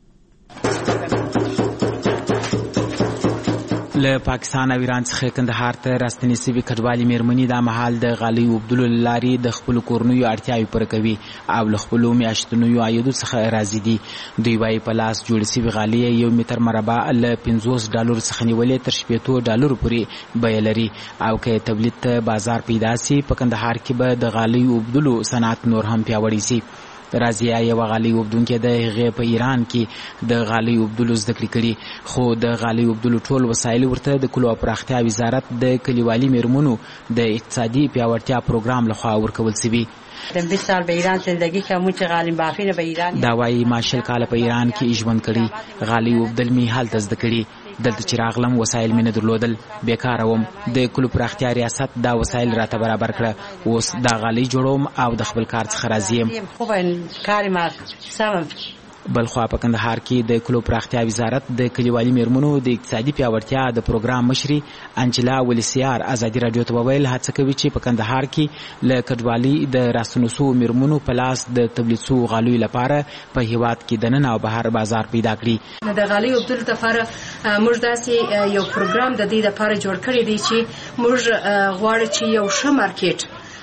له پاکستان او ایران څخه کندهار ته راستنې شوي کډوالې مېرمنې دا مهال د غالۍ اوبدلو له لارې د خپلو کورنیو اړتیاوې پوره کوي او له خپلو میاشتنیو عایدو څخه راضي دي. دوی وایي په لاس جوړې شوي غالۍ 1 متر مربع له $50 څخه نیولې تر $80 پورې بیه لري او که تولید ته بازار پیدا سي په کندهار کې به د غالۍ اوبدلو صنعت نور هم پیاوړی سي. رازیه یو غالۍ اوبدونکې د هغې په ایران کې د غالۍ اوبدلو زده کړې کړي، خو د غالۍ اوبدلو ټول وسایل ورته د کلو او پراختیا وزارت د کلیوالي میرمنو د اقتصادي پیاوړتیا پروګرام لخوا ورکول شوي. 20 سال به ایران زندگی کردم چه غالۍ بافینه به ایران. دا وايي ما 20 کاله په ایران کې ژوند کړی، غالۍ اوبدل می هلته زده کړي. دلته چې راغلم وسایل مې نه درلودل، بیکاره وم. د کلو پراختیا ریاست دا وسایل راته برابر کړه. اوس دا غالۍ جوړوم او د خپل کار څخه راضي یم. خوبه کار ما سم. بلخوا په کندهار کې د کلو پراختیا وزارت د کلیوالي میرمنو د اقتصادي پیاوړتیا د پروګرام مشري انجلا ولسیار ازادي رادیو ته وویل هڅه کوي چې په کندهار کې له کډوالي د راستنو شوو میرمنو په لاس د تولید شوو غالیو لپاره په هیواد کې دننه او بهر بازار پیدا کړي. د غالیو اوبدلو لپاره موږ داسې یو پروګرام د دې لپاره جوړ کړی دی چې موږ غواړو چې یو ښه مارکیټ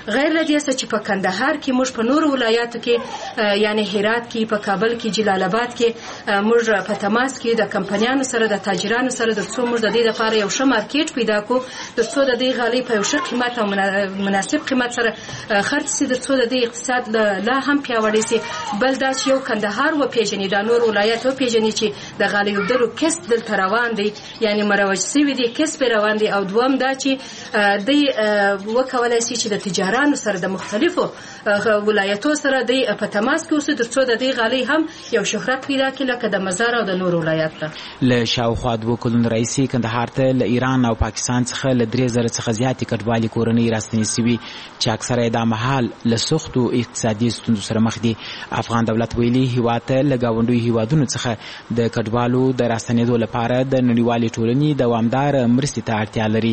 غیر له دې چې په کندهار کې موږ په نور ولایاتو کې یعنی هرات کې په کابل کې جلال آباد کې موږ په تماس کې د کمپنیانو سره د تاجرانو سره د څو موږ د دې لپاره یو ښه مارکیټ پیدا کو د څو د دې غالي په یو ښه قیمت او مناسب قیمت سره خرڅ سي د څو د دې اقتصاد لا هم پیاوړی سي بل دا چې یو کندهار و پیژني د نور ولایاتو پیژني چې د غالي وبدلو کسب دلته روان دی یعنی مروج سوي دي کسب روان دي او دوم دا چې د وکولای شي چې د تجارانو سره د مختلفو ولایتو سره د په تماس کې اوسه ترڅو د دې غالي هم یو شهرت پیدا کړي لکه د مزار او د نور ولایت ته له شاوخوا 2 کلونو رئیسي کندهار ته له ایران او پاکستان څخه له 3000 څخه زیاتې کډوالي کورنۍ راستنې سوي چې اکثره د مهال له سختو اقتصادي ستونزو سره مخ دي افغان دولت ویلي هیواد ته له گاونډي هیوادونو څخه د کډوالو د راستنېدو لپاره د نړیوالې ټولنې دوامدار مرستې ته اړتیا لري.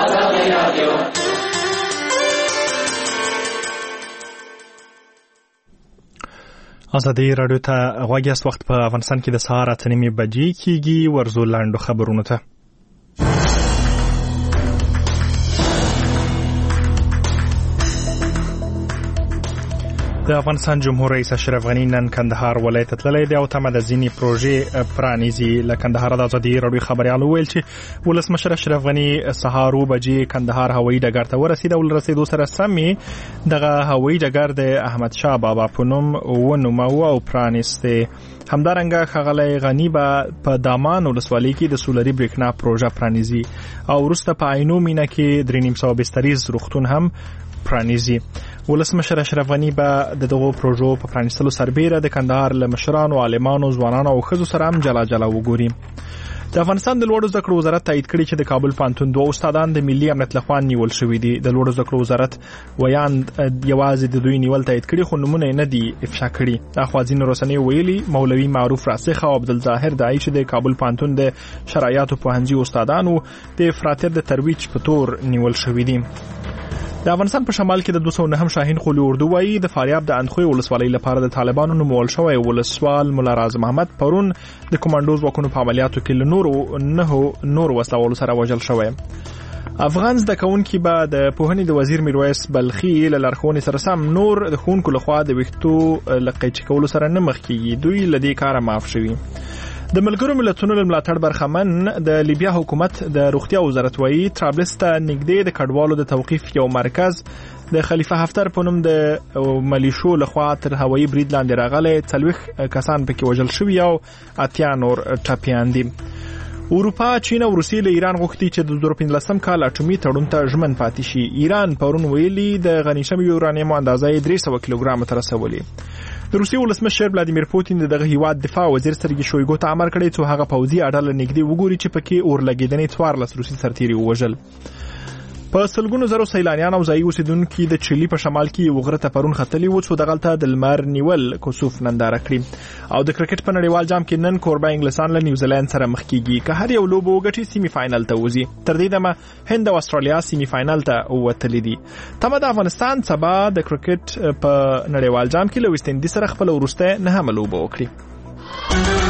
ازادي رادیو ته غوږ یاست. وخت په افغانستان کې د سهار 8:30 بجې کېږي. ورزو لاندو خبرونه ته د افغانستان جمهور رئیس اشرف غنی نن کندهار ولایت تللی دی او تمه د ځینې پروژې پرانیزي. له کندهار د ازادي رادیو خبريالو ویل چې ولسمشر اشرف غنی سهار 9 بجې کندهار هوایي ډګر ته ورسید او رسیدو سره سمې دغه هوایي ډګر د احمد شاه بابا په نوم ونومو او پرانیسته. همدارنګه ښاغلی غنی په دامان ولسوالۍ کې د سولري بریښنا پروژه پرانیزي او وروسته په عینو مینه کې 300 بستریز روغتون هم پرانیزي. ولسمشر اشرف غنی به دغه پروژو په پرانیستلو سربېره د کندهار له مشرانو، عالمانو، ځوانانو او ښځو سره هم جلا جلا وګوري. د افغانستان د لوړو زده کړو وزارت تایید کړی چې د کابل پوهنتون 2 استادان د ملي امنیت لخوا نیول شوي دي. د لوړو زده کړو وزارت ویاند یوازې د دوی نیول تایید کړي خو نمونه نه دي افشا کړي. اخوازین رسنۍ ویلي مولوي معروف راسخ او عبدالظاهر دای چې د کابل پوهنتون د شرایطو پوهنځي استادانو د افراطیت د ترویج په تور نیول شوي دي. د افغانستان په شمال کې د 209 شاهین قولي اردو وایي د فاریاب د اندخوی ولسوالۍ لپاره د طالبانو نومول شوی ولسوال مولا راز محمد پرون د کمانډوز ځواکونو په عملیاتو کې له نور وسلوالو سره وژل شوی. افغان زده کوونکي به د پوهنې د وزیر میرویس بلخي له لارښوونې سره سم نور د ښوونکو لخوا د ویښتو له قیچي کولو سره نه مخ کېږي. دوی له دې کاره معاف شوي. د ملګرو ملتونو له ملاتړ برخمن د لیبیا حکومت د روغتیا وزارت وایي طرابلس ته نږدې د کډوالو د توقیف یو مرکز د خلیفه حفتر په نوم د ملیشو لخوا تر هوایي برید لاندې راغلی. 40 کسان پکې وژل شوي او 80 نور ټپیان دي. اروپا، چین او روسیې له ایران غوښتي چې د 2015 کال اټومي تړون ته ژمن پاتې شي. ایران پرون ویلي د غني شوي یورانیم اندازه 300 کیلوګرام ته رسولې. د روسیې ولسمشر ولادیمیر پوتین دغه هیواد دفاع وزیر سرګي شویګو ته امر کړی چې هغه پوځي اډه نږدې وګوري چې پکې اور لګیدنې 14 روسي سرتیري وژل. په سلګونو زرو سیلانیان او ځایي اوسیدونکو د چيلي په شمال کې یو غره ته پرون ختلي و چې دغلته د لمر نیول کوسوف ننداره کړی. او د کرکټ په نړیوال جام کې نن کوربه انګلستان له نیوزیلند سره مخ کیږي. که هر یو لوبو وګټي سیمي فائنل ته وځي. تر دې دمه هند او استرالیا سیمي فائنل ته وتلي دي. تمه د افغانستان سبا د کرکټ په نړیوال جام کې له ویسټ انډیز سره خپل ورسته نه هم لوبو وکړي.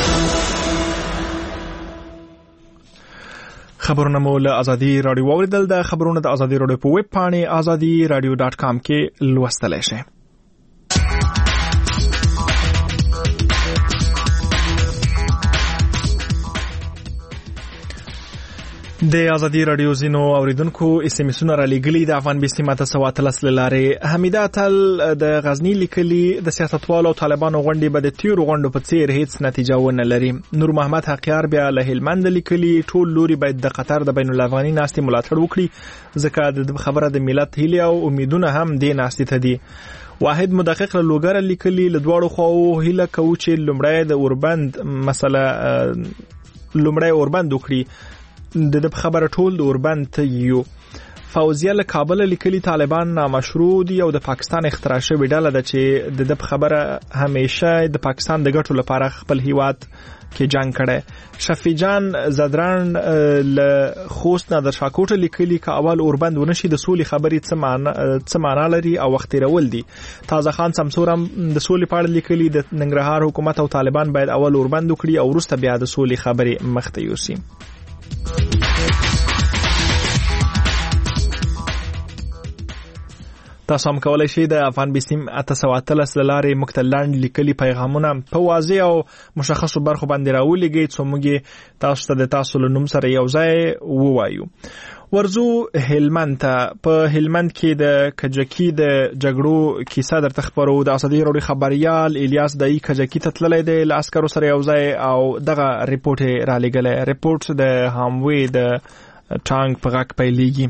خبرونه مو له ازادي رادیو اوریدل. د خبرونه د ازادي رادیو په ویب پاڼه azadiradio.com کې لوستلی شئ. د ازادي رادیو زینو اوریدونکو اس ام اس را لګلی د افغان بسمت سواتلس لاره حمیده تل د غزنی لیکلي د سیاستوالو او طالبانو غونډې به د تیر غونډو په څیر هیڅ نتیجه ونه لري. نور محمد حقیار بیا له هلمند لیکلي ټول لوري باید د قطر د بین الافغاني ناستې ملاتړ وکړي ځکه د خبره د ملت هیله او امیدونه هم د ناستې ته دي. واحد مدقق له لوګر لیکلي له دواړو خواو هیله کوي چې لومړی د اوربند مسله لومړی اوربند وکړي. د خبره ټول د اوربند ته یو. فوزیه له کابل لیکلي طالبان نامشروع دي او د پاکستان اختراع شوی ډله ده چې د خبره همیشه د پاکستان د ګټو لپاره خپل هیواد کې جنگ کړي. شفیع جان زدران له خوست نادر شاکوټ لیکلي که اول اوربند ونشي د سولې خبرې څه معنا لري او وخت تیرول دي. تازه خان سمسورم د سولې په اړه لیکلي د ننګرهار حکومت او طالبان باید اول اوربند وکړي او وروسته بیا د سولې خبرې مخته یوسي. تاسو هم کولای شئ د افغان بیسیم 813 لارې مکتلان لیکلي پیغامونه په واضح او مشخصو برخو باندې راولېږئ څو موږ تاسو ته د تاسو له نوم سره یو ځای ووایو. ورزو هلمند ته. په هلمند کې د کجکی د جګړو کیسه درته خبرو. د ازادي راډیو خبريال الیاس دای کجکی ته تللی دی له عسکرو سره یو ځای او دغه ریپورت را لګلې. ریپورت د هاموی د ټانک په غاک پیلېږي.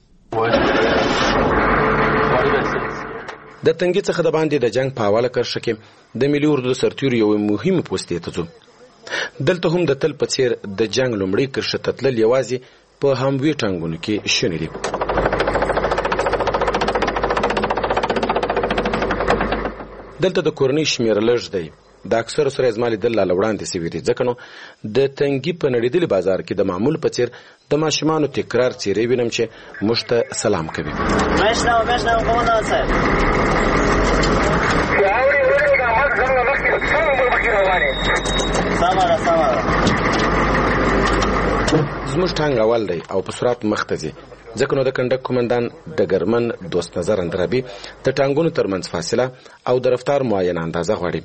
د تنګي څخه د باندې د جنگ په حواله کرښه کې د ملي اردو سرتیرو یو مهمه پوسټ ته ځو. دلته هم د تل په څیر د جنگ لومړی کرښه ته تلل یوازې په هموی ټانګونو کې شونې دي. دلته د کورنۍ شمیر لږ دی. د اکثر سره ازمالي د لاله وړاندې سوي دي ځکه نو د تنګي په نړیدلي بازار کې د معمول په څیر د ماشومانو تکرار څیرې وینم چې موږ ته سلام کوي. مشنو قومندان صاحب زموږ ټانګ اول دی او په سرعت مخ ته ځي ځکه نو د کنډک قومندان ډګرمن دوست نظر اندرابي د ټانګونو ترمنځ فاصله او د رفتار معاینه اندازه غواړي.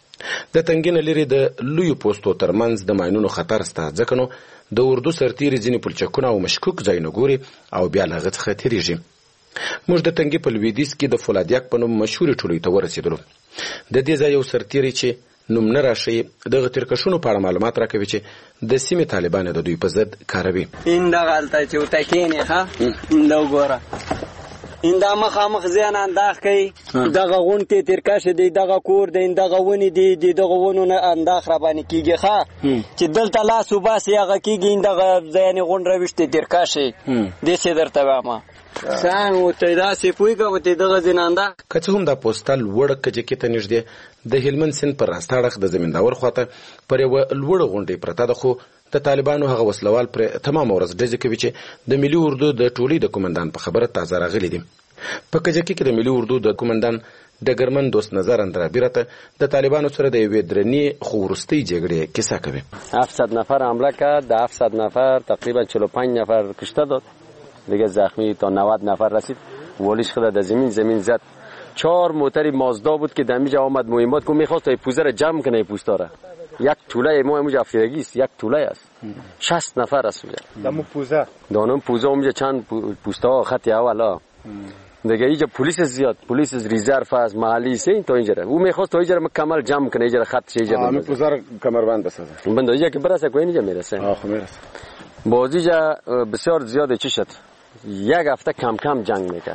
د تنګي نه لري د لویو پوسټو ترمنځ د ماینونو خطر سته ځکه نو د اردو سرتیري ځینې پلچکونه او مشکوک ځایونه ګوري او بیا له هغه څخه تیریږي. موږ د تنګي په لویدیځ کې د فولادیاک په نوم مشهورې ټولۍ ته ورسېدلو. د دې ځای یو سرتیري چې نوم نه راشي دغه ترکشونو په اړه معلومات راکوي چې د سیمې طالبان د دوی په ضد کاروي. این دغه الته چې وتکینی ها نو ګوره این دا مخامخ ځان انداخ کوي دغه غونټې ترکشه دی دغه کور دی دغه ونی دی دغه ونو نه انداخ را باندې کیږي ښه چې دلته لاس وباسي هغه کیږي دغه ځان غونډ راوښتي ترکشه دې څه درته وایم څنګه وته دا سی پویګه وته دغه زنانده که څه هم د پوسټل وړ کجکی ته نږدې د هلمند سیند پر راستاړه د زمینداور خواته پر یو لوړ غونډې پرته ده خو د طالبانو هغه وسلوال پر تمام ورځ ډزې کوي چې د ملي اردو د ټولۍ د قومندان په خبره تازه راغلي دي. په کجکی کې د ملي اردو د قومندان ډګرمن دوست نظر اندرابي راته د طالبانو سره د یوې درنې خو وروستۍ جګړې کیسه کوي. 700 نفر حمله کرد، د 700 نفر تقریبا 45 نفر کشته داد، دیگه زخمی تا 90 نفر رسید. والیش خود از زمین زد. 4 موتر مازدا بود که دمیج آمد مهمات که میخواست تا پوزه را جمع کنه پوستا را. یک طوله ما اموج افریقی است، یک طوله است. 60 نفر است اونجا. دمو پوزه. دانم پوزه اونجا چند پوستا خط اولا. دیگه اینجا پلیس زیاد، پلیس ریزرو است، محلی است این تا اینجا. او میخواست تا اینجا مکمل جمع کنه اینجا خط اینجا. همین پوزه را کمربند بسازه. بند اینجا که برسه کو اینجا میرسه. آخه میرسه. بازی جا بسیار زیاده چی شد. یک هفته کم کم جنگ میکرد.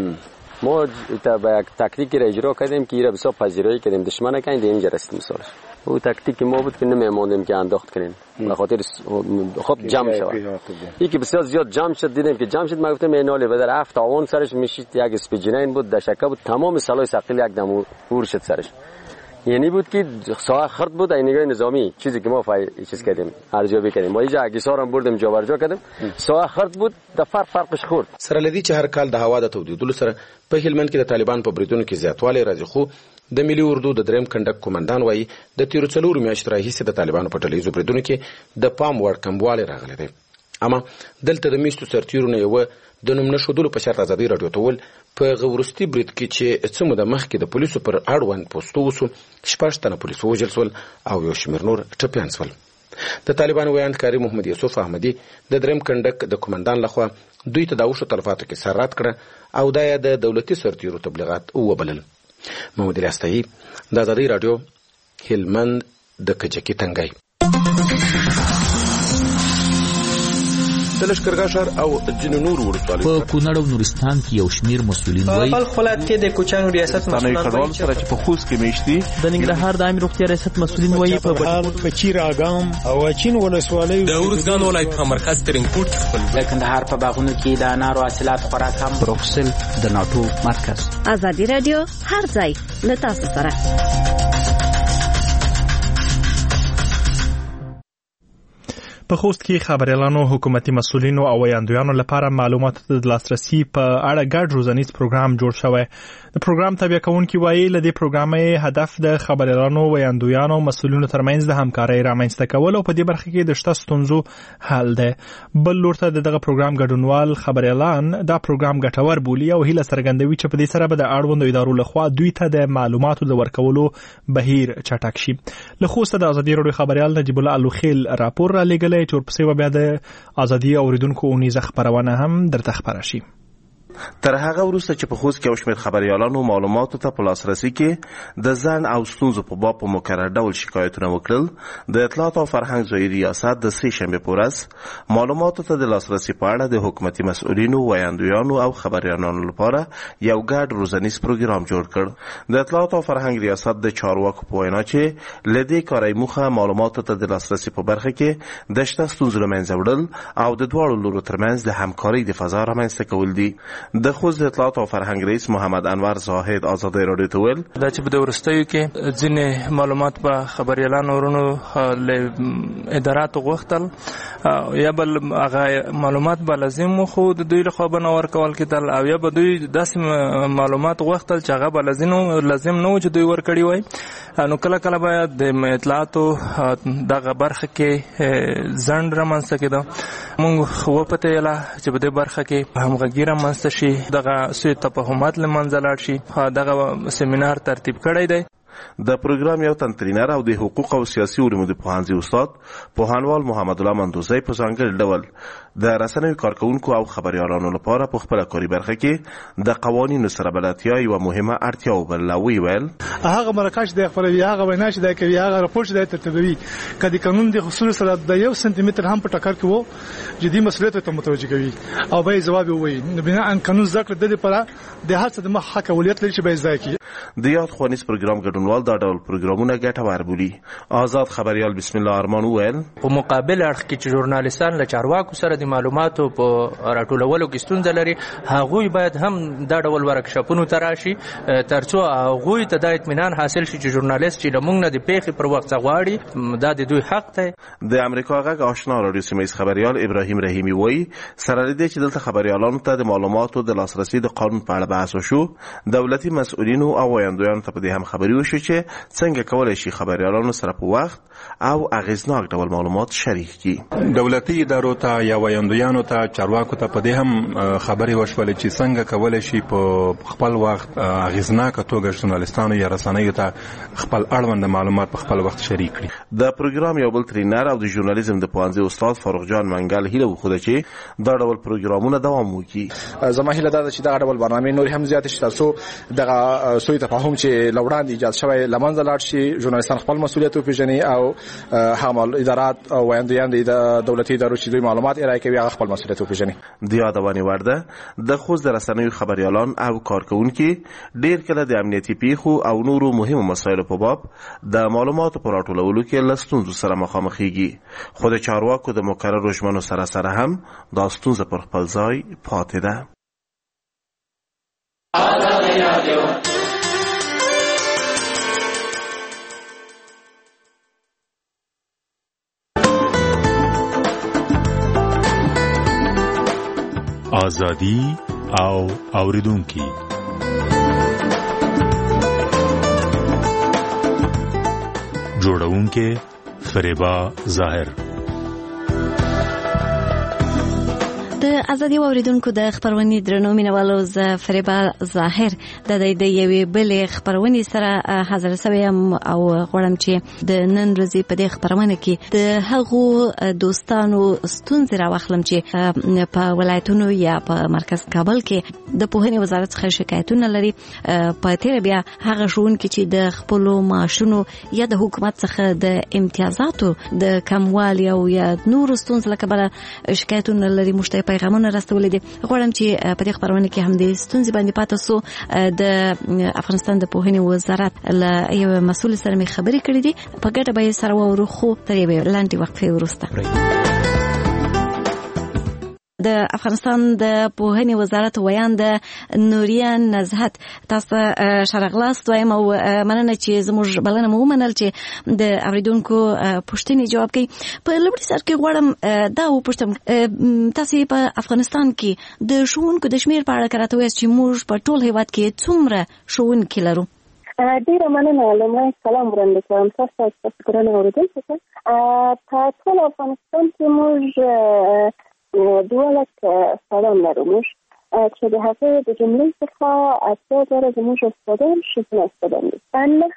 ما با یک تاکتیکی را اجرا کردیم که ایرا بسیار پذیرایی کردیم دشمن کردیم اینجا رسیدیم مثالش. او تاکتیکی ما بود که نمیماندیم که انداخت کنیم به خاطر خب جمع شد. یکی بسیار زیاد جمع شد دیدیم که جمع شد ما گفتم ایناله بدر هفت آون سرش میشید یک اسپیجنین بود دشکه بود تمام سلاح ثقیل یک دم اور شد سرش. یعنی بود که ساعت خرد بود این نگاه نظامی چیزی که ما چیز کردیم ارزیابی کردیم ما اینجا اگیسار هم بردیم جا برجا کردیم ساعت خرد بود د فرقش خورد. سره لدی چې هر کال د هوا د تودیدلو سره په هلمند کې د طالبان په بریدونو کې زیاتوالی راځي خو د ملي اردو د دریم کنډک قومندان وایي د تیرو 4 میاشتو راهیسې د طالبانو په ټولیزو بریدونو کې د پام وړ کموالی راغلی دی. اما دلته د میشتو سرتیرو نه یو د نوم نشودلو په شرط ازادي راډیو ته ول په غورستي برید کې چې څه موده مخکې د پولیسو پر اړوند پوسټو وسو 6 تنه پولیس وژل شول او یو شمېر نور ټپیان شول. د طالبانو ویاندکاري محمد یوسف احمدي د دریم کنډک د قومندان لخوا دوی ته د اوښو تلفاتو کې سرات کړه او دا د دولتي سرتیرو تبلیغات وبلل. محمد ریاستي د ازادي راډیو هلمند د کجکی تنګي. د لشکرګاه ښار او ځینو نورو ولسوالیو په کونړ او نورستان کې یو شمیر مسؤلین وایي په خپل ولایت کې د کوچانو ریاست مسؤلین وایي چې په خوست کې میشتي د ننګرهار د عامه روغتیا ریاست مسؤلین وایي په بچیر اګام او چین ولسوالۍ د اورزګان ولایت په مرکز ترنګپورټ خپل د کندهار په باغونو کې د انارو حاصلات خوراک هم بروکسل د ناتو مرکز. ازادي رادیو هر ځای له تاسو سره. په خوست کې خبريالانو حکومتي مسؤلینو او ویاندویانو لپاره معلوماتو د لاسرسي په اړه ګډ روزنیز پروګرام جوړ شوی. د پروګرام تابع کوونکي وایي ل دې پروګرام هدف د خبريالانو ویاندویانو مسؤلینو ترمنځ د همکارۍ رامنځته کول او په دې برخه کې د شته ستونزو حل ده. بل لورته دغه پروګرام ګډونوال خبريالان دا پروګرام ګټور بولي او هیله څرګندوي چې په دې سره به د اړوندو ادارو لخوا دوی ته د معلوماتو د ورکولو بهیر چټک شي. له خوسته د ازادي راډیو خبريال نجیب الله الوخیل راپور را لګلې چې ورپسې بیا د ازادي اوریدونکو اونیزه خبرونه هم درته خبره شي. تر هغه وروسته چې په خوست کې یو شمېر خبريالانو معلوماتو ته په لاسرسي کې د ځان او ستونزو په باب په مکرر ډول شکایتونه وکړل، د اطلاعات او فرهنګ ځایي ریاست د سې شنبې په ورځ معلوماتو ته د لاسرسي په اړه د حکومتي مسؤلینو، ویاندویانو او خبريالانو لپاره یو ګډ روزنیز پروګرام جوړ کړ. د اطلاعات او فرهنګ ریاست د چارواکو په وینا چې له دې کاري موخه معلوماتو ته د لاسرسي په برخه کې د شته ستونزو له منځه وړل او د دواړو لورو ترمنځ د همکارۍ د فضا رامنځته کول دي. د خوست اطلاعات او فرهنګ رئیس محمد انور زاهد ازادي راډیو ته ویل دا چې په ورستیو کې ځینې معلومات په خبريالانو ورونو له اداراتو غوښتل یا بل هغه معلومات به لازم خو د دوی لخوا به نور کول کېدل او یا به دوی داسې معلومات غوښتل چې هغه به لازم نه و چې دوی ورکړي وای. نو کله کله باید د اطلاعاتو دغه برخه کې ځنډ رامنځته کېده. موږ خو پته یلا چې په دې برخه کې همغږي رامنځته شي، دغه سوء تفاهمات له منځه لاړ شي. دغه سیمینار ترتیب کړی دی. د پروګرام یو تن ترینر او د حقوق او سیاسي علومو د پوهنځي استاد پوهنوال محمد الله مندوزی په ځانګړي ډول د رسنیو کارکونکو او خبريالانو لپاره په خپله کاري برخه کې د قوانینو سره بلدتیا یوه مهمه اړتیا وبلله. ویل هغه مرکه چې د خپلوي هغه وینا چې د کوي هغه راپور چې د ترتیبوي کدي قانون د اصول سره د 1 سنتي متر هم په ټکر کې وو جدي مسؤلیت ته متوجه کوي او به جواب وایي. بنا ان قانون ذکر د لپاره د هڅه د مخ حق اولیت لري چې به ځای کی د یاد خوانیز پروګرام ګډونوال دا ډول پروګرامونه ګټور بولي. آزاد خبريال بسم الله ارمان ویل په مقابل اړخ کې چې ژورنالیستان له چارواکو سره د معلوماتو په راټولولو کې ستونزه لري، هغوی باید هم دا ډول ورکشاپونو ته راشي ترڅو هغوی ته د اطمینان حاصل شي چې ژورنالیست چې لمونږ نه د پیښې پر وخت غواړي دا د دوی حق دی. د امریکا غږ آشنا رادیو سیمه خبريال ابراهیم رحیمی وایي سره لدې چې دلته خبريالانو ته د معلوماتو د لاسرسي د قانون په اړه بحث وشو، دولتي مسؤلینو او ویاندویانو ته په دې هم خبري وشو چې څنګه کولای شي خبريالانو سره په وخت او اغیزناک ډول معلومات شریک کړي. دولتي ادارو ته یا ویاندویانو ته چارواکو ته په دې هم خبري وشول چې څنګه کولای شي په خپل وخت اغیزناک توګه ژورنالیستانو یا رسنیو ته خپل اړوند معلومات په خپل وخت شریک کړي. د پروګرام یو بل ترینر او د ژورنالیزم د پوهنځي استاد فاروق جان منګل هیله وکړه چې دا ډول پروګرامونه دوام وکړي. زما هیله ده چې دا ډول برنامه نور هم زیات شي ترڅو دغه سوء تفاهم چې لوړاندې ایجاد شوی لمنځه لاړ شي، ژورنالیستان خپل مسؤلیت وپېژني او هم ادارات او ویاندویان د دولتي ادارو چې دوی معلومات ارائه کوي هغه خپل مسؤلیت وپېژني. د یادونې وړ ده د خوست د رسنیو خبريالان او کارکونکي ډیر کله د امنیتي پیښو او نورو مهمو مسایلو په باب د معلوماتو په راټولولو کې له ستونزو سره مخامخېږي، خو د چارواکو د مقررو ژمنو سره هم دا ستونزه پر خپل ځای پاتې ده. آزادی او اوریدونکي جوړونکي فریبا ظاهر. د ازادي اوریدونکو د خبرونې درنو مینوالو ز فریبا ظاهر د یوې بلې خبرونې سره حاضر شوم او غواړم چې د نن ورځې په دې خبرونه کې د هغو دوستانو ستونزې راوخلم چې په ولایتونو یا په مرکز کابل کې د پوهنې وزارت څخه شکایتونه لري. په تیر بیا هغه ښوونکي چې د خپل معاشونو یا د حکومت څخه د امتیازاتو د کموالي او یا نور ستونزې لکه بل شکایتونه لري مشته پیغامونه راستولې دي. غواړم چې په دې خبرونه کې هم د ستونزې باندې پاتې سو. د افغانستان د پوهنې وزارت له یو مسؤل سره مې خبرې کړې دي، په ګډه به یې سره وورو خو تر یوې لاندې وقفې وروسته. د افغانستان د پوهنې وزارت ویاند نوریا نزهت تاسو شرغلاست وایم او مننه چې زموږ بلنه مو ومنل چې د اوریدونکو پوښتنې جواب کړي. په لومړي سر کې غواړم دا وپوښتم تاسو په افغانستان کې د ښوونکو د شمیر په اړه راته وایاست چې موږ په ټول هیواد کې څومره ښوونکي لرو؟ ډیره مننه. لومړی سلام وړاندې کوم تاسو ګرانه اوریدونکو ته. په ټول افغانستان کې موږ 12 استادان لرو. موږ چې د هغې د جملې څخه 80,000 زموږ استادان ښځینه استادان دي.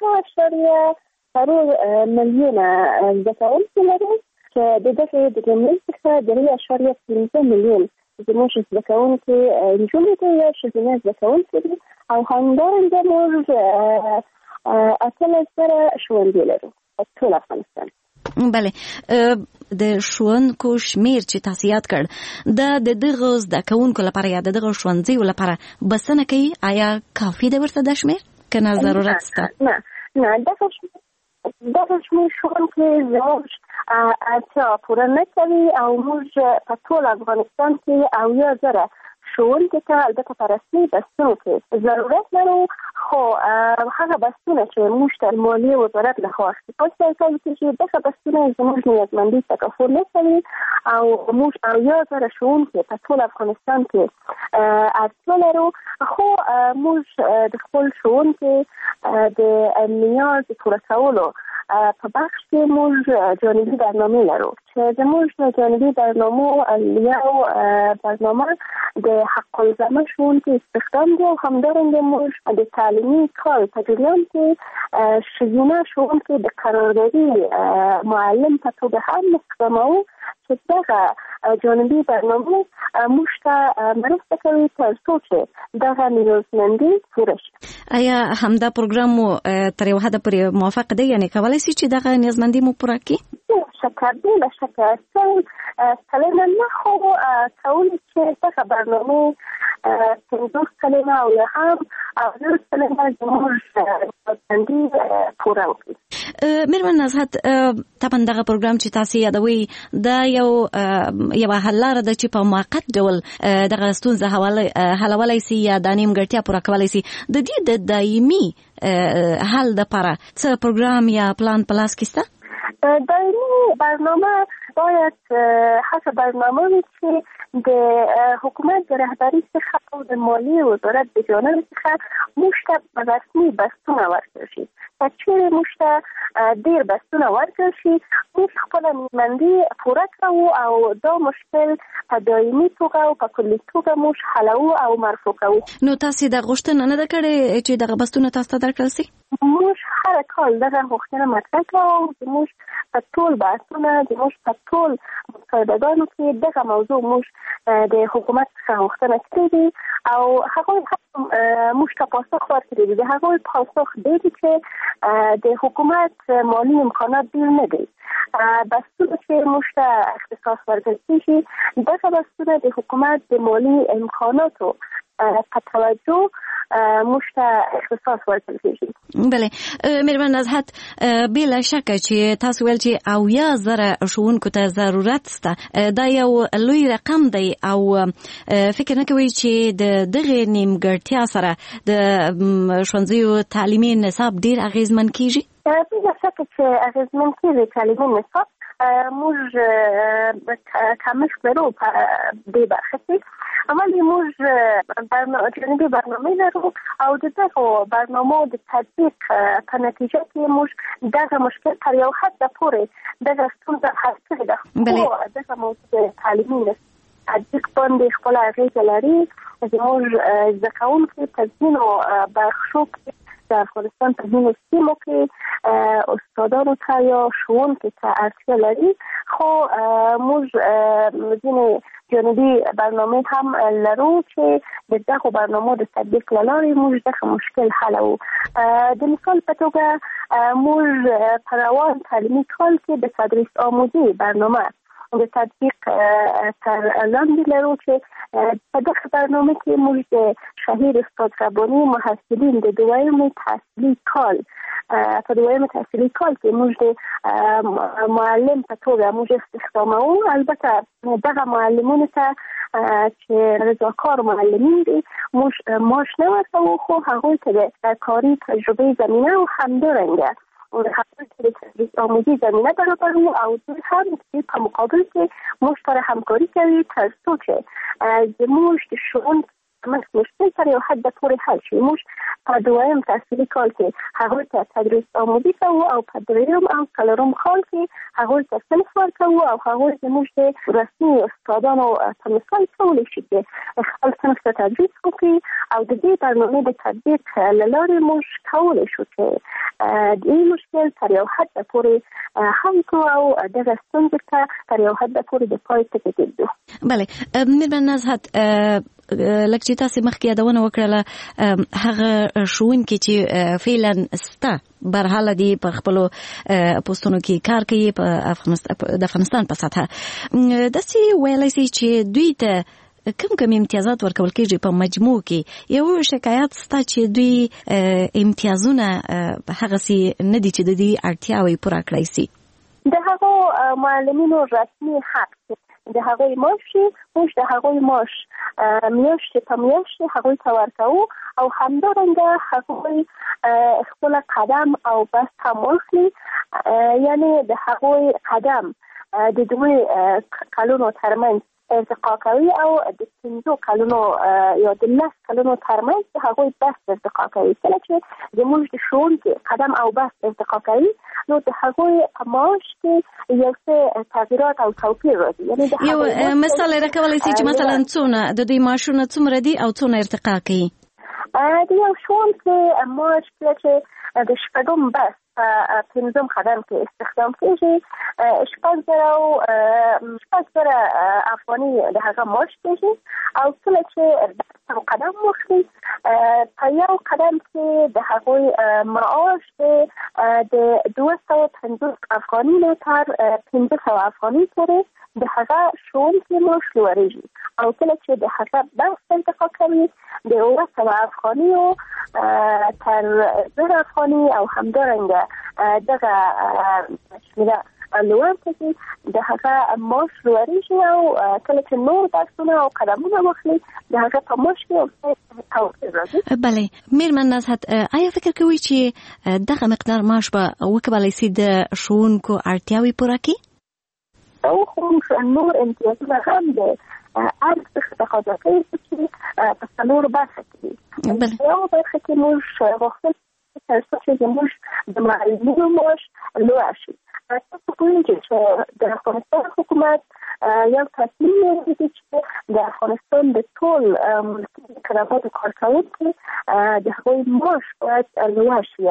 9.4 میلیونه زده کوونکي لرو چې د دغې د جملې څخه 3.5 میلیون زموږ زده کوونکي نجونې دي یا ښځینه زده کوونکي دي او همدارنګه موږ 18,000 ښوونځي لرو په ټول افغانستان. بله، د ښوونکو شمیر چې تاسو یاد کړ دا د دغه زده کوونکو لپاره یا د دغه ښوونځیو لپاره بسنه کوي؟ آیا کافي دی ورته دا شمیر که نه ضرورت شته؟ نه دغه شمیر ښوونکي زموږ اړتیا پوره نه کوي او موږ په ټول افغانستان کې 80,000 ښوونکي ته البته په رسمي بستونو کې ضرورت لرو، خو هغه بستونه چې موږ ته مالیې وزارت لخوا اخیستل کوي چې دغه بستونه زموږ نیازمندي تکفل نه کوي او موږ 80,000 ښوونکي په ټول افغانستان کې اړتیا لرو. خو موږ د خپل ښوونکي د نیاز پوره کولو په بخش کې موږ جانبي برنامه لرو چې زموږ جانبي برنامه یو برنامه د حق الزامه ښوونکي استخدام دی او همدارنګه موږ د تعلیمي کال په جریان کې ښځینه ښوونکي د قراردادي معلم په توګه هم استخداموو چې دغه جانبي برنامه موږ ته مرسته کوي تر څو چې دغه نیازمندي پوره شي. آیا همدا پروګرام مو تر یو حده پورې موافق دی، یعنی کولی شي چې دغه نیازمندي مو پوره کړي؟ شکر دی، له شکر سلامه نه، خو کولی چې دغه برنامه 50 کلمه او یا هم 10 کلمه زموږ نیازمندي پوره وکړي. میرمن نزهت، طبعا دغه پروګرام چې تاسو یادوي دا یو حل لاره ده چې په موقت ډول دغه ستونزه حلولی سي یا د نیمګړتیا پوره کولی سي. د دې د دایمي حل لپاره څه پروګرام یا پلان په لاس کې شته؟ دایمي برنامه باید هغه برنامه وي چې د حکومت د رهبري څخه او د مالیې وزارت د جانب څخه موږ ته په رسمي بستونه ورکړل شي. که چیرې موږ ته ډېر بستونه ورکړل شي موږ خپله نیازمندي پوره کوو او دا مشکل په دایمي توګه او په کلي توګه موږ حلوو او مرفوع کوو. نو تاسو د غوښتنه نه ده کړې چې دغه بستونه تاسو ته درکړل شي؟ موږ هر کال دغه غوښتنه مطرح کوو. موږ په ټول بحثونه زموږ په ټول مصاحبهګانو کې دغه موضوع موږ د حکومت څخه غوښتنه کړې دي او هغوی هم موږ ته پاسخ ورکړی دی. د هغوی پاسخ دی چې د حکومت مالی امکانات ډېر نه دی. بستونه چې موږ ته اختصاص ورکړل کېږي دغه بستونه د حکومت د مالی امکاناتو په توجه موږ ته اختصاص ورکړل کېږي. بله، میرمن نزهت، بلا شکه چې تاسو ویل چې 80,000 ښوونکو ته ضرورت شته، دا یو لوی رقم دی او فکر نه کوئ چې د دغې نیمګړتیا سره د ښوونځیو تعلیمي نصاب ډېر اغېزمن کېږي؟ بلا شکه چې اغېزمن کېږي تعلیمي نصاب. موږ کمښت لرو په دې برخه کې. اولی موږ جانبي برنامه لرو او د دغه برنامو د تطبیق په نتیجه کې موږ دغه مشکل تر یو حد پورې دغه ستونزه حل کړې ده. خو دغه موضوع تعلیمي تطبیق باندې خپل اغېزه لري. زموږ زده کوونکي په ځینو بخشو کې د افغانستان په ځینو سیمو کې استادانو ته یا ښوونکو ته اړتیا لري، خو موږ ځینې جانبي برنامه هم لرو چې د دغه برنامو د تطبیق له لارې موږ دغه مشکل حلوو. د مثال په توګه موږ په روان تعلیمي کال کې د تدریس آموزي برنامه د تطبیق تر لاندې لرو چې په دغه برنامه کې موږ د شهید استاد رباني محصلین د دویم تحصیلي کال په دویم تحصیلي کال کې موږ د معلم په توګه موږ استخداموو. البته دغه معلمونو ته چې رضاکار معلمین دي موږ معاش نه ورکوو، خو هغوی ته د کاري تجربه زمینه او همدارنګه هغوی ته د تدریس آموزي زمینه برابروو او دوی هم په مقابل کې موږ سره همکاري کوي تر څو چې زموږ د شؤون مشکل تر یو حد پورې حل شي. موږ په دویم تحصیلي کال کې هغوی ته تدریس آموزي کوو او په دریم او څلورم کال کې هغوی ته صنف ورکوو او هغوی زموږ د رسمي استادانو په مثال کولی شي چې خپل صنف ته تدریس وکړي او د دې برنامې د تطبیق له لارې موږ کولی شو چې دې مشکل تر یو حد پورې حل کړو او دغه ستونزې ته تر یو حد پورې د پای ته کېږدو. بله میرمن نزهت، لکه چې تاسو مخکې یادونه وکړله هغه ښوونکي چې فعلا سته برحاله دي په خپلو پوسټونو کې کار کوي په افغانستان په سطحه، داسې ویلی سي چې دوی ته کوم امتیازات ورکول کېږي په مجموع کې؟ یو شکایت سته چې دوی امتیازونه هغسې نه دي چې د دې اړتیاوې پوره کړی سي. د هغو معلمینو رسمي حق د هغوی معاش موږ د هغوی معاش میاشتې په میاشتې هغوی ته ورکوو او همدارنګه هغوی خپل قدم او بست هم واخلي، یعنی د هغوی قدم د دوی کلونو ترمنځ ارتقا کوي او د 15 کلونو یا د 10 کلونو ترمنځ د هغوی بست ارتقا کوي. کله چې زموږ د ښوونکي قدم او بست ارتقا کوي نو د هغوی په معاش کې یو څه تغییرات او توپیر راځي. یعنی یو مثال راکولی شي چې مثلا څونه د دوی معاشونه څومره دي او څونه ارتقا کوي؟ د یو ښوونکي معاش کله چې د شپږم بست په 15 قدم کې استخدام کېږي 6,000 افغاني د هغه معاش کېږي او کله چې قدم واخلي په یو قدم کې د هغوی معاش د 250 افغاني نه تر 500 افغاني پورې د هغه ښوونکي معاش لوړېږي او کله چې د هغه بست ارتقا کوي د 200 افغاني تر 1000 افغاني او همدارنګه دغه شمیره لوړ کېږي د هغه معاش لوړېږي او کله چې نور درسونه او قدمونه واخلي د هغه په معاش کې توپیر راځي. بله میرمن نزهت، آیا فکر کوئ چې دغه مقدار معاش به وکولی شي د ښوونکو اړتیاوې پوره کړي؟ او خو نور امتیازونه هم د ارزښت تقاضا کوي چې په څلورو برخه کې دي. یو برخه کې موږ غوښتل تر څو چې زموږ د معلمینو معاش لوړ شي. تاسو پوهیږئ چې د افغانستان حکومت یو تصمیم لري چې د افغانستان د ټول ملکي کارګرانو کارکوونکي د هغوی معاش باید لوړ شي.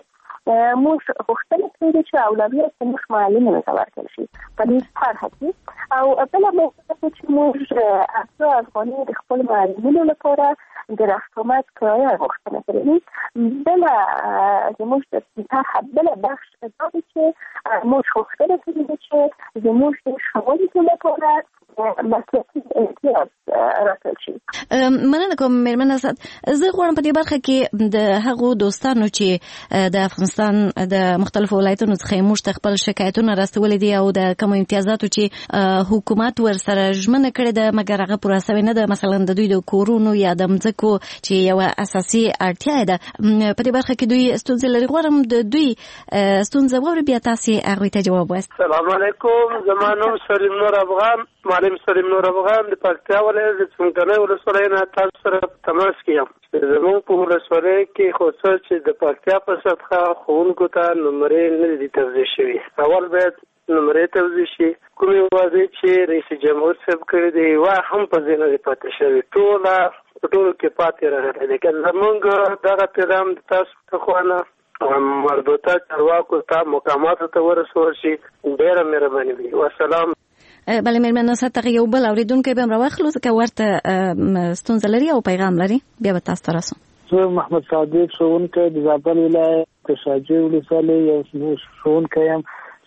موږ غوښتنه کړې چې اولویت زموږ معلمینو ته ورکړل شي په دې طرحه کې او بله موضوع چې موږ 8 افغاني د خپل معلمینو لپاره د رقمت کرایه غوښتنه کړې. بله زموږ د طرحه بله بخش دا دی چې موږ غوښتنه کړې چې زموږ د ښوونکو لپاره مسلکي امتیاز راکړل شي. مننه کوم میرمن نزهت. زه غواړم په دې برخه کې د هغو دوستانو چې د افغانستان د مختلفو ولایتونو څخه موږ ته خپل شکایتونه راستولي دي او د کوم امتیازاتو چې حکومت ورسره ژمنه کړې ده مګر هغه پوره شوې نه ده، مثلا د دوی د کورونو یا د مځکو چې یوه اساسي اړتیا ده، په دې برخه کې دوی ستونزې لري. غواړم د دوی ستونزه واورئ بیا تاسې هغوی ته جواب وایاست. سلام علیکم، زما نوم سلیم نور افغان، معلم سلیم نور افغان د پکتیا ولایت د څمکنیو ولسوالۍ نه تاسو سره په تماس کې یم. زموږ په ولسوالۍ کې خو څه چې د پکتیا په سطحه ښوونکو ته نمرې نه دي توزیع شوي. اول باید نمرې توزیع شي. کومې وعدې چې رئیس جمهور صاحب کړي دي یوه هم په ځای نه دي پاتې شوي، ټوله په ټولو کې پاتې راغلی دی. که زموږ دغه پیغام د تاسو لخوا نه مربوطه چارواکو ته مقاماتو ته ورسول شي ډېره مهرباني وي. والسلام. بله میرمن نزهت، دغه یو بل اورېدونکی به هم راواخلو ځکه ورته ستونزه لري او پیغام لري، بیا به تاسو ته راسو. زه محمد صادق ښوونکی د زابل ولایت د شاجوی ولسوالۍ یو ښوونکی یم.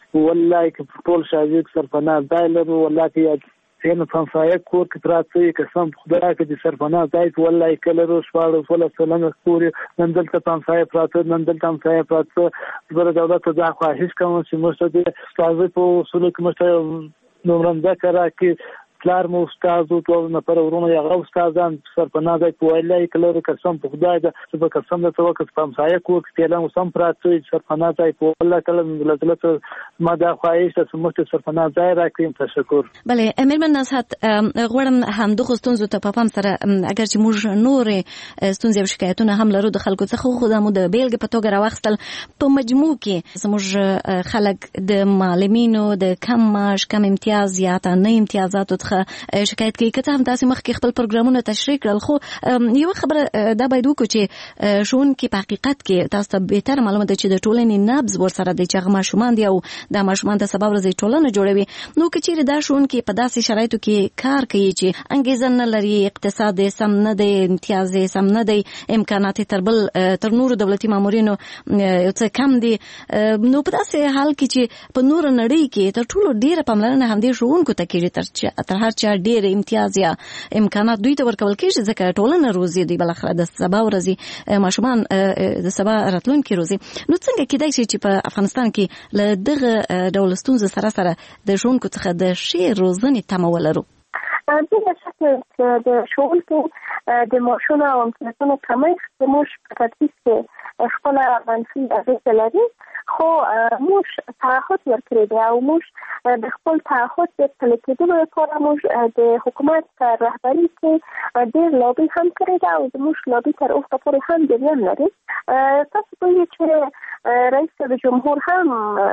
والله که ټول شاګرد سرپناه ځای لرو والله که سینه پنځه کور کې پراته قسم خدای کې د سرپناه ځای والله کله رو شپاړو ولا سلام کور نن دلته پنځه پراته نن دلته پنځه پراته زبر دولت ته خواهش کوم چې موږ ته استاد په اصول کې مشته نومرنده کرا کې پلار مو استاد او ټول نه پر ورونه یو استادان سرپناه ځای والله کله قسم په خدای ده چې په قسم د توکس پنځه کور کې تل سم پراته سرپناه ځای والله کله دولت ما دا خواهش ته موږ سرپناه ځای راکړم. تشکر. بله میرمن نصحت غواړم هم دغه ستونزو ته په پام سره اگر چې موږ نور ستونزې او شکایتونه هم لرو د خلکو څخه خو د مو د بیلګې په توګه راوخستل په مجموع کې زموږ خلک د معلمینو د کم معاش کم امتیاز یا تا نه امتیازاتو څخه شکایت کوي. که څه هم تاسو مخکې خپل پروګرامونه تشریح کړل خو یو خبره دا باید وکړو چې ښوونکي په حقیقت کې تاسو ته بهتر معلومه ده چې د ټولنې نبض ورسره دی چې هغه ماشومان دي او دا ماشومان د سبا ورځې ټولنه جوړوي. نو که چیرې دا ښوونکي په داسې شرایطو کې کار کوي چې انګیزه نه لري اقتصاد سم نه دی امتیاز سم نه دی امکانات تر نورو دولتي مامورینو یو څه کم دي نو په داسې حال کې چې په نور نړۍ کې تر ټولو ډیره پاملرنه همدې ښوونکو ته کېږي تر هر چا ډیر امتیاز یا امکانات دوی ته ورکول کېږي ځکه ټولنه روزي دی بل اخر د سبا ورځې ماشومان د سبا راتلونکي روزي. نو څنګه کېدای شي چې په افغانستان کې له دغه ډول ستونزو سره د ښوونکو څخه د ښې روزنې تمه ولرو؟ بلا شک چې د ښوونکو د معاشونو او امتیازونو کمښت زموږ په تدریس کې خپله منفي اغېزه لري خو موږ تعهد ورکړی دی او موږ د خپل تعهد د پلي کېدلو لپاره موږ د حکومت په رهبري کې ډېر لابي هم کړی ده او زموږ لابي تر اوسه پورې هم جریان لري. تاسو پوهیږئ چې رئیس جمهور هم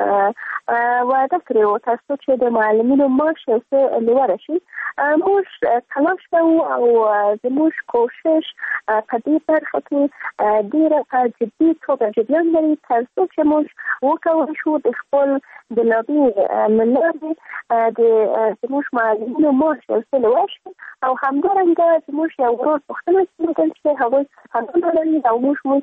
وعده کړې وه ترڅو چې د معلمینو معاش یو څه لوړه شي. موږ تلاش کوو او زموږ کوشش په دې برخه کې ډېره په جدي توګه جریان لري ترڅو چې موږ وکولی شو د خپل د لابي له لارې د زموږ معلمینو معاش یو څه لوړ شي او همدارنګه زموږ یو ورور پوښتنه کېدل چې هغوی قانون لري او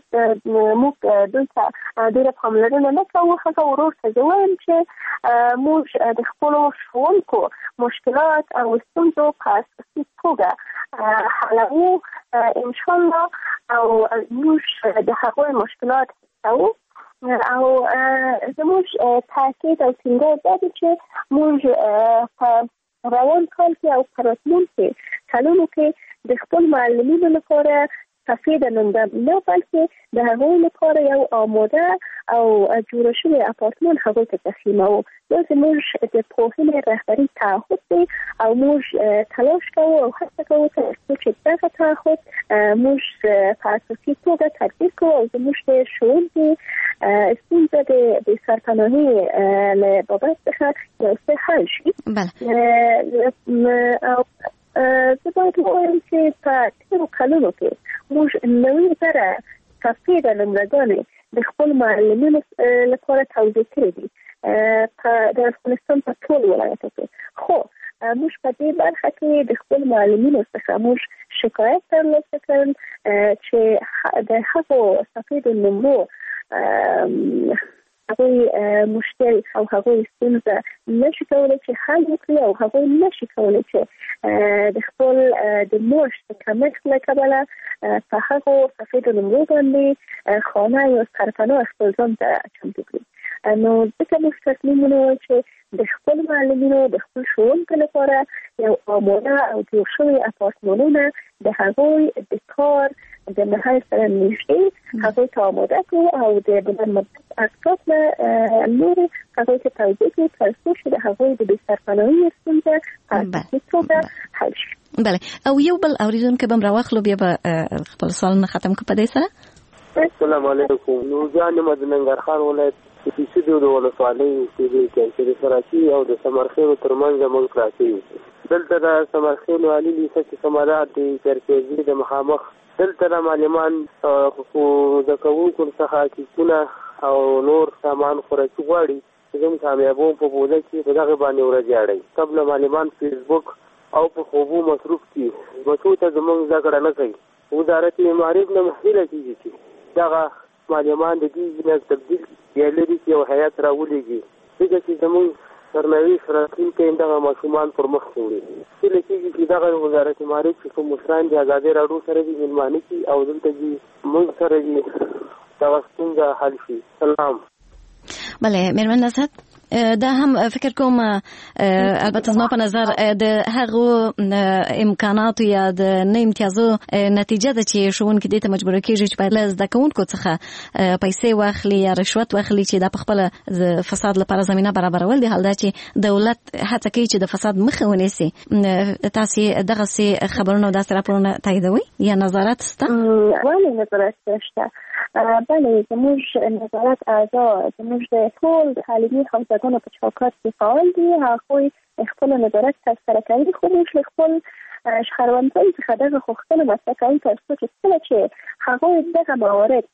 موږ دوی ته ډېره پاملرنه نه کوو. هغه ورور ته زه وایم چې موږ د خپلو ښوونکو مشکلات او ستونزو په اساسي توګه حلوو انشاءالله او موږ د هغوی مشکلات حلوو او زموږ تاکید او ټینګار دا دی چې موږ په روان کال کې او په راتلونکي کلونو کې د خپل معلمینو لپاره تفیده نندم نه بلکې د هغوی لپاره یو آماده او جوړ شوی اپارتمان هغوی ته تسلیموو. دا زموږ د پوهنې رهبري تعهد دی او موږ تلاش کوو او هڅه کوو ترڅو چې دغه تعهد موږ په اساسي توګه تطبیق کوو او زموږ د ښوونکي ستونزه د سرپناهي له بابت څخه یو څه حل شي. او زه باید ووایم چې په تېرو کلونو کې موږ نوي زره کافي د نمرګانې د خپل معلمینو لپاره توضیح کړي دي د افغانستان په ټول ولایاتو کې. خو موږ په دې برخه کې د خپل معلمینو څخه موږ شکایت ترلاسه کړل چې د هغو صفحې د نمرو هغوی مشکل او هغوی ستونزه نشي کولی چې حل وکړي او هغوی نشي کولی چې د خپل د معاش د کمښت له کبله په هغو صفحې د نمرو باندې خانه یا سرپناه خپل ځان ته چمتو کړي. نو ځکه موږ تصمیم ونیول چې د خپل معلمینو د خپل ښوونکو لپاره یو آماده او جوړ شوي اپارتمانونه د هغوی د کار د محل سره نږدې هغوی ته آماده کړو او د بلند مدت اسناد له لورې هغوی ته توضیح کړو ترڅو چې د هغوی د بېسرپناهي ستونزه په اساسي توګه حل شي. بله او یو بل اورېدونکی به م راواخلو بیا به خپل سوالونه ختم کړو په دې سره. السلام علیکم. نورجان یم د ننګرهار ولایت د پیسو د ولسوالۍ اوسېدونکی یم چې د سراچي او د سمرخیلو ترمنځ زموږ کراچۍ دلته د سمرخیلو عالي لیسه چې سمارات د چرکیزي د مخامخ دلته د معلمان د کوونکو څخه کیسونه او نور سامان خوراکي غواړي چې زموږ کامیابوم په بوده کې په دغه باندې ورځې اړوي. قبل معلمان فیسبوک او په خوبو مصروف دي بچو ته زموږ زده کړه نه کوي. وزارت معارف نه محیله کېږي چې دغه معلمان د دې نه تبدیل یا لري چې یو هیات راولېږي ځکه چې زموږ سرنوي راتلونکی دغه ماشومان پر مخ وړي. هیله کېږي چې دغه وزارت مالیې چې کوم مشران دي ازادي راډیو سره دي مېلمانه کړي او دلته دي موږ سره دي دغه ستونزه حل شي. سلام. بله مېرمن نصرت، دا هم فکر کوم البته زما په نظر د هغو امکاناتو یا د نه امتیازو نتیجه ده چې ښوونکي دې ته مجبور کېږي چې باید له زده کوونکو څخه پیسې واخلي یا رشوت واخلي چې دا په خپله د فساد لپاره زمینه برابرول دي. حال دا چې دولت هڅه کوي چې د فساد مخه ونیسي. تاسې دغسې خبرونه او داسې راپورونه تاییدوئ یا نظارت شته؟ ولې نظارت شته؟ بله، زموږ نظارت اعضا زموږ د ټول تعلیمي حوزهګانو په چوکاټ کې فعال دي. هغوی خپل نظارت ترسره کوي، خو موږ له خپل شخړوندۍ څخه دغه غوښتنه مطرح کوو تر څو چې کله چې هغوی دغه موارد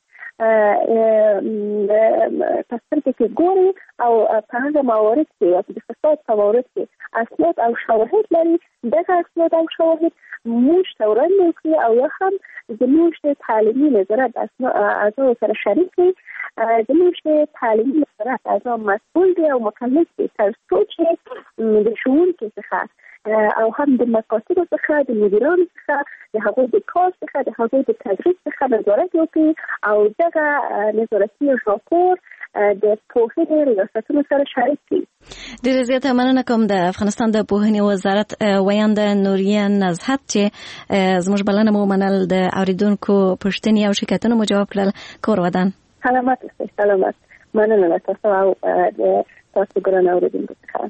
په سترګو کې ګوري او په هغه موارد کې د فساد په موارد کې اسناد او شواهد لري، دغه اسناد او شواهد موږ ته وړاندې کړي او یا هم زموږ د تعلیمي نظارت اعضا سره شریک کړي. زموږ د تعلیمي نظارت اعضا مسئول دي او مکلف دي تر څو چې د ښوونکي څخه او هم د مکاتبو څخه د مدیرانو څخه د هغوی د کار څخه د هغوی د تدریس څخه نظارت وکړي او دغه نظارتي راپور د پوهنې ریاستونو سره شریک کړي. ډېره زیاته مننه کوم د افغانستان د پوهنې وزارت ویانده نوریه نزهت چې زموږ بلنه مو منل، د اوریدونکو پوښتنې او شکایتونه مو جواب کړل. کور ودان. سلامت اوسئ. سلامت. مننه له تاسو او د تاسو ګران اوریدونکو څخه.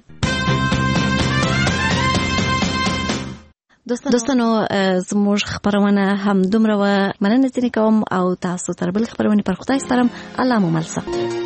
دوستانو زموږ خبرونه هم دومره و. مننه ځینې کوم او تاسو تر بل خبرونه پر خدای سپارم. الله مو مل ساتي.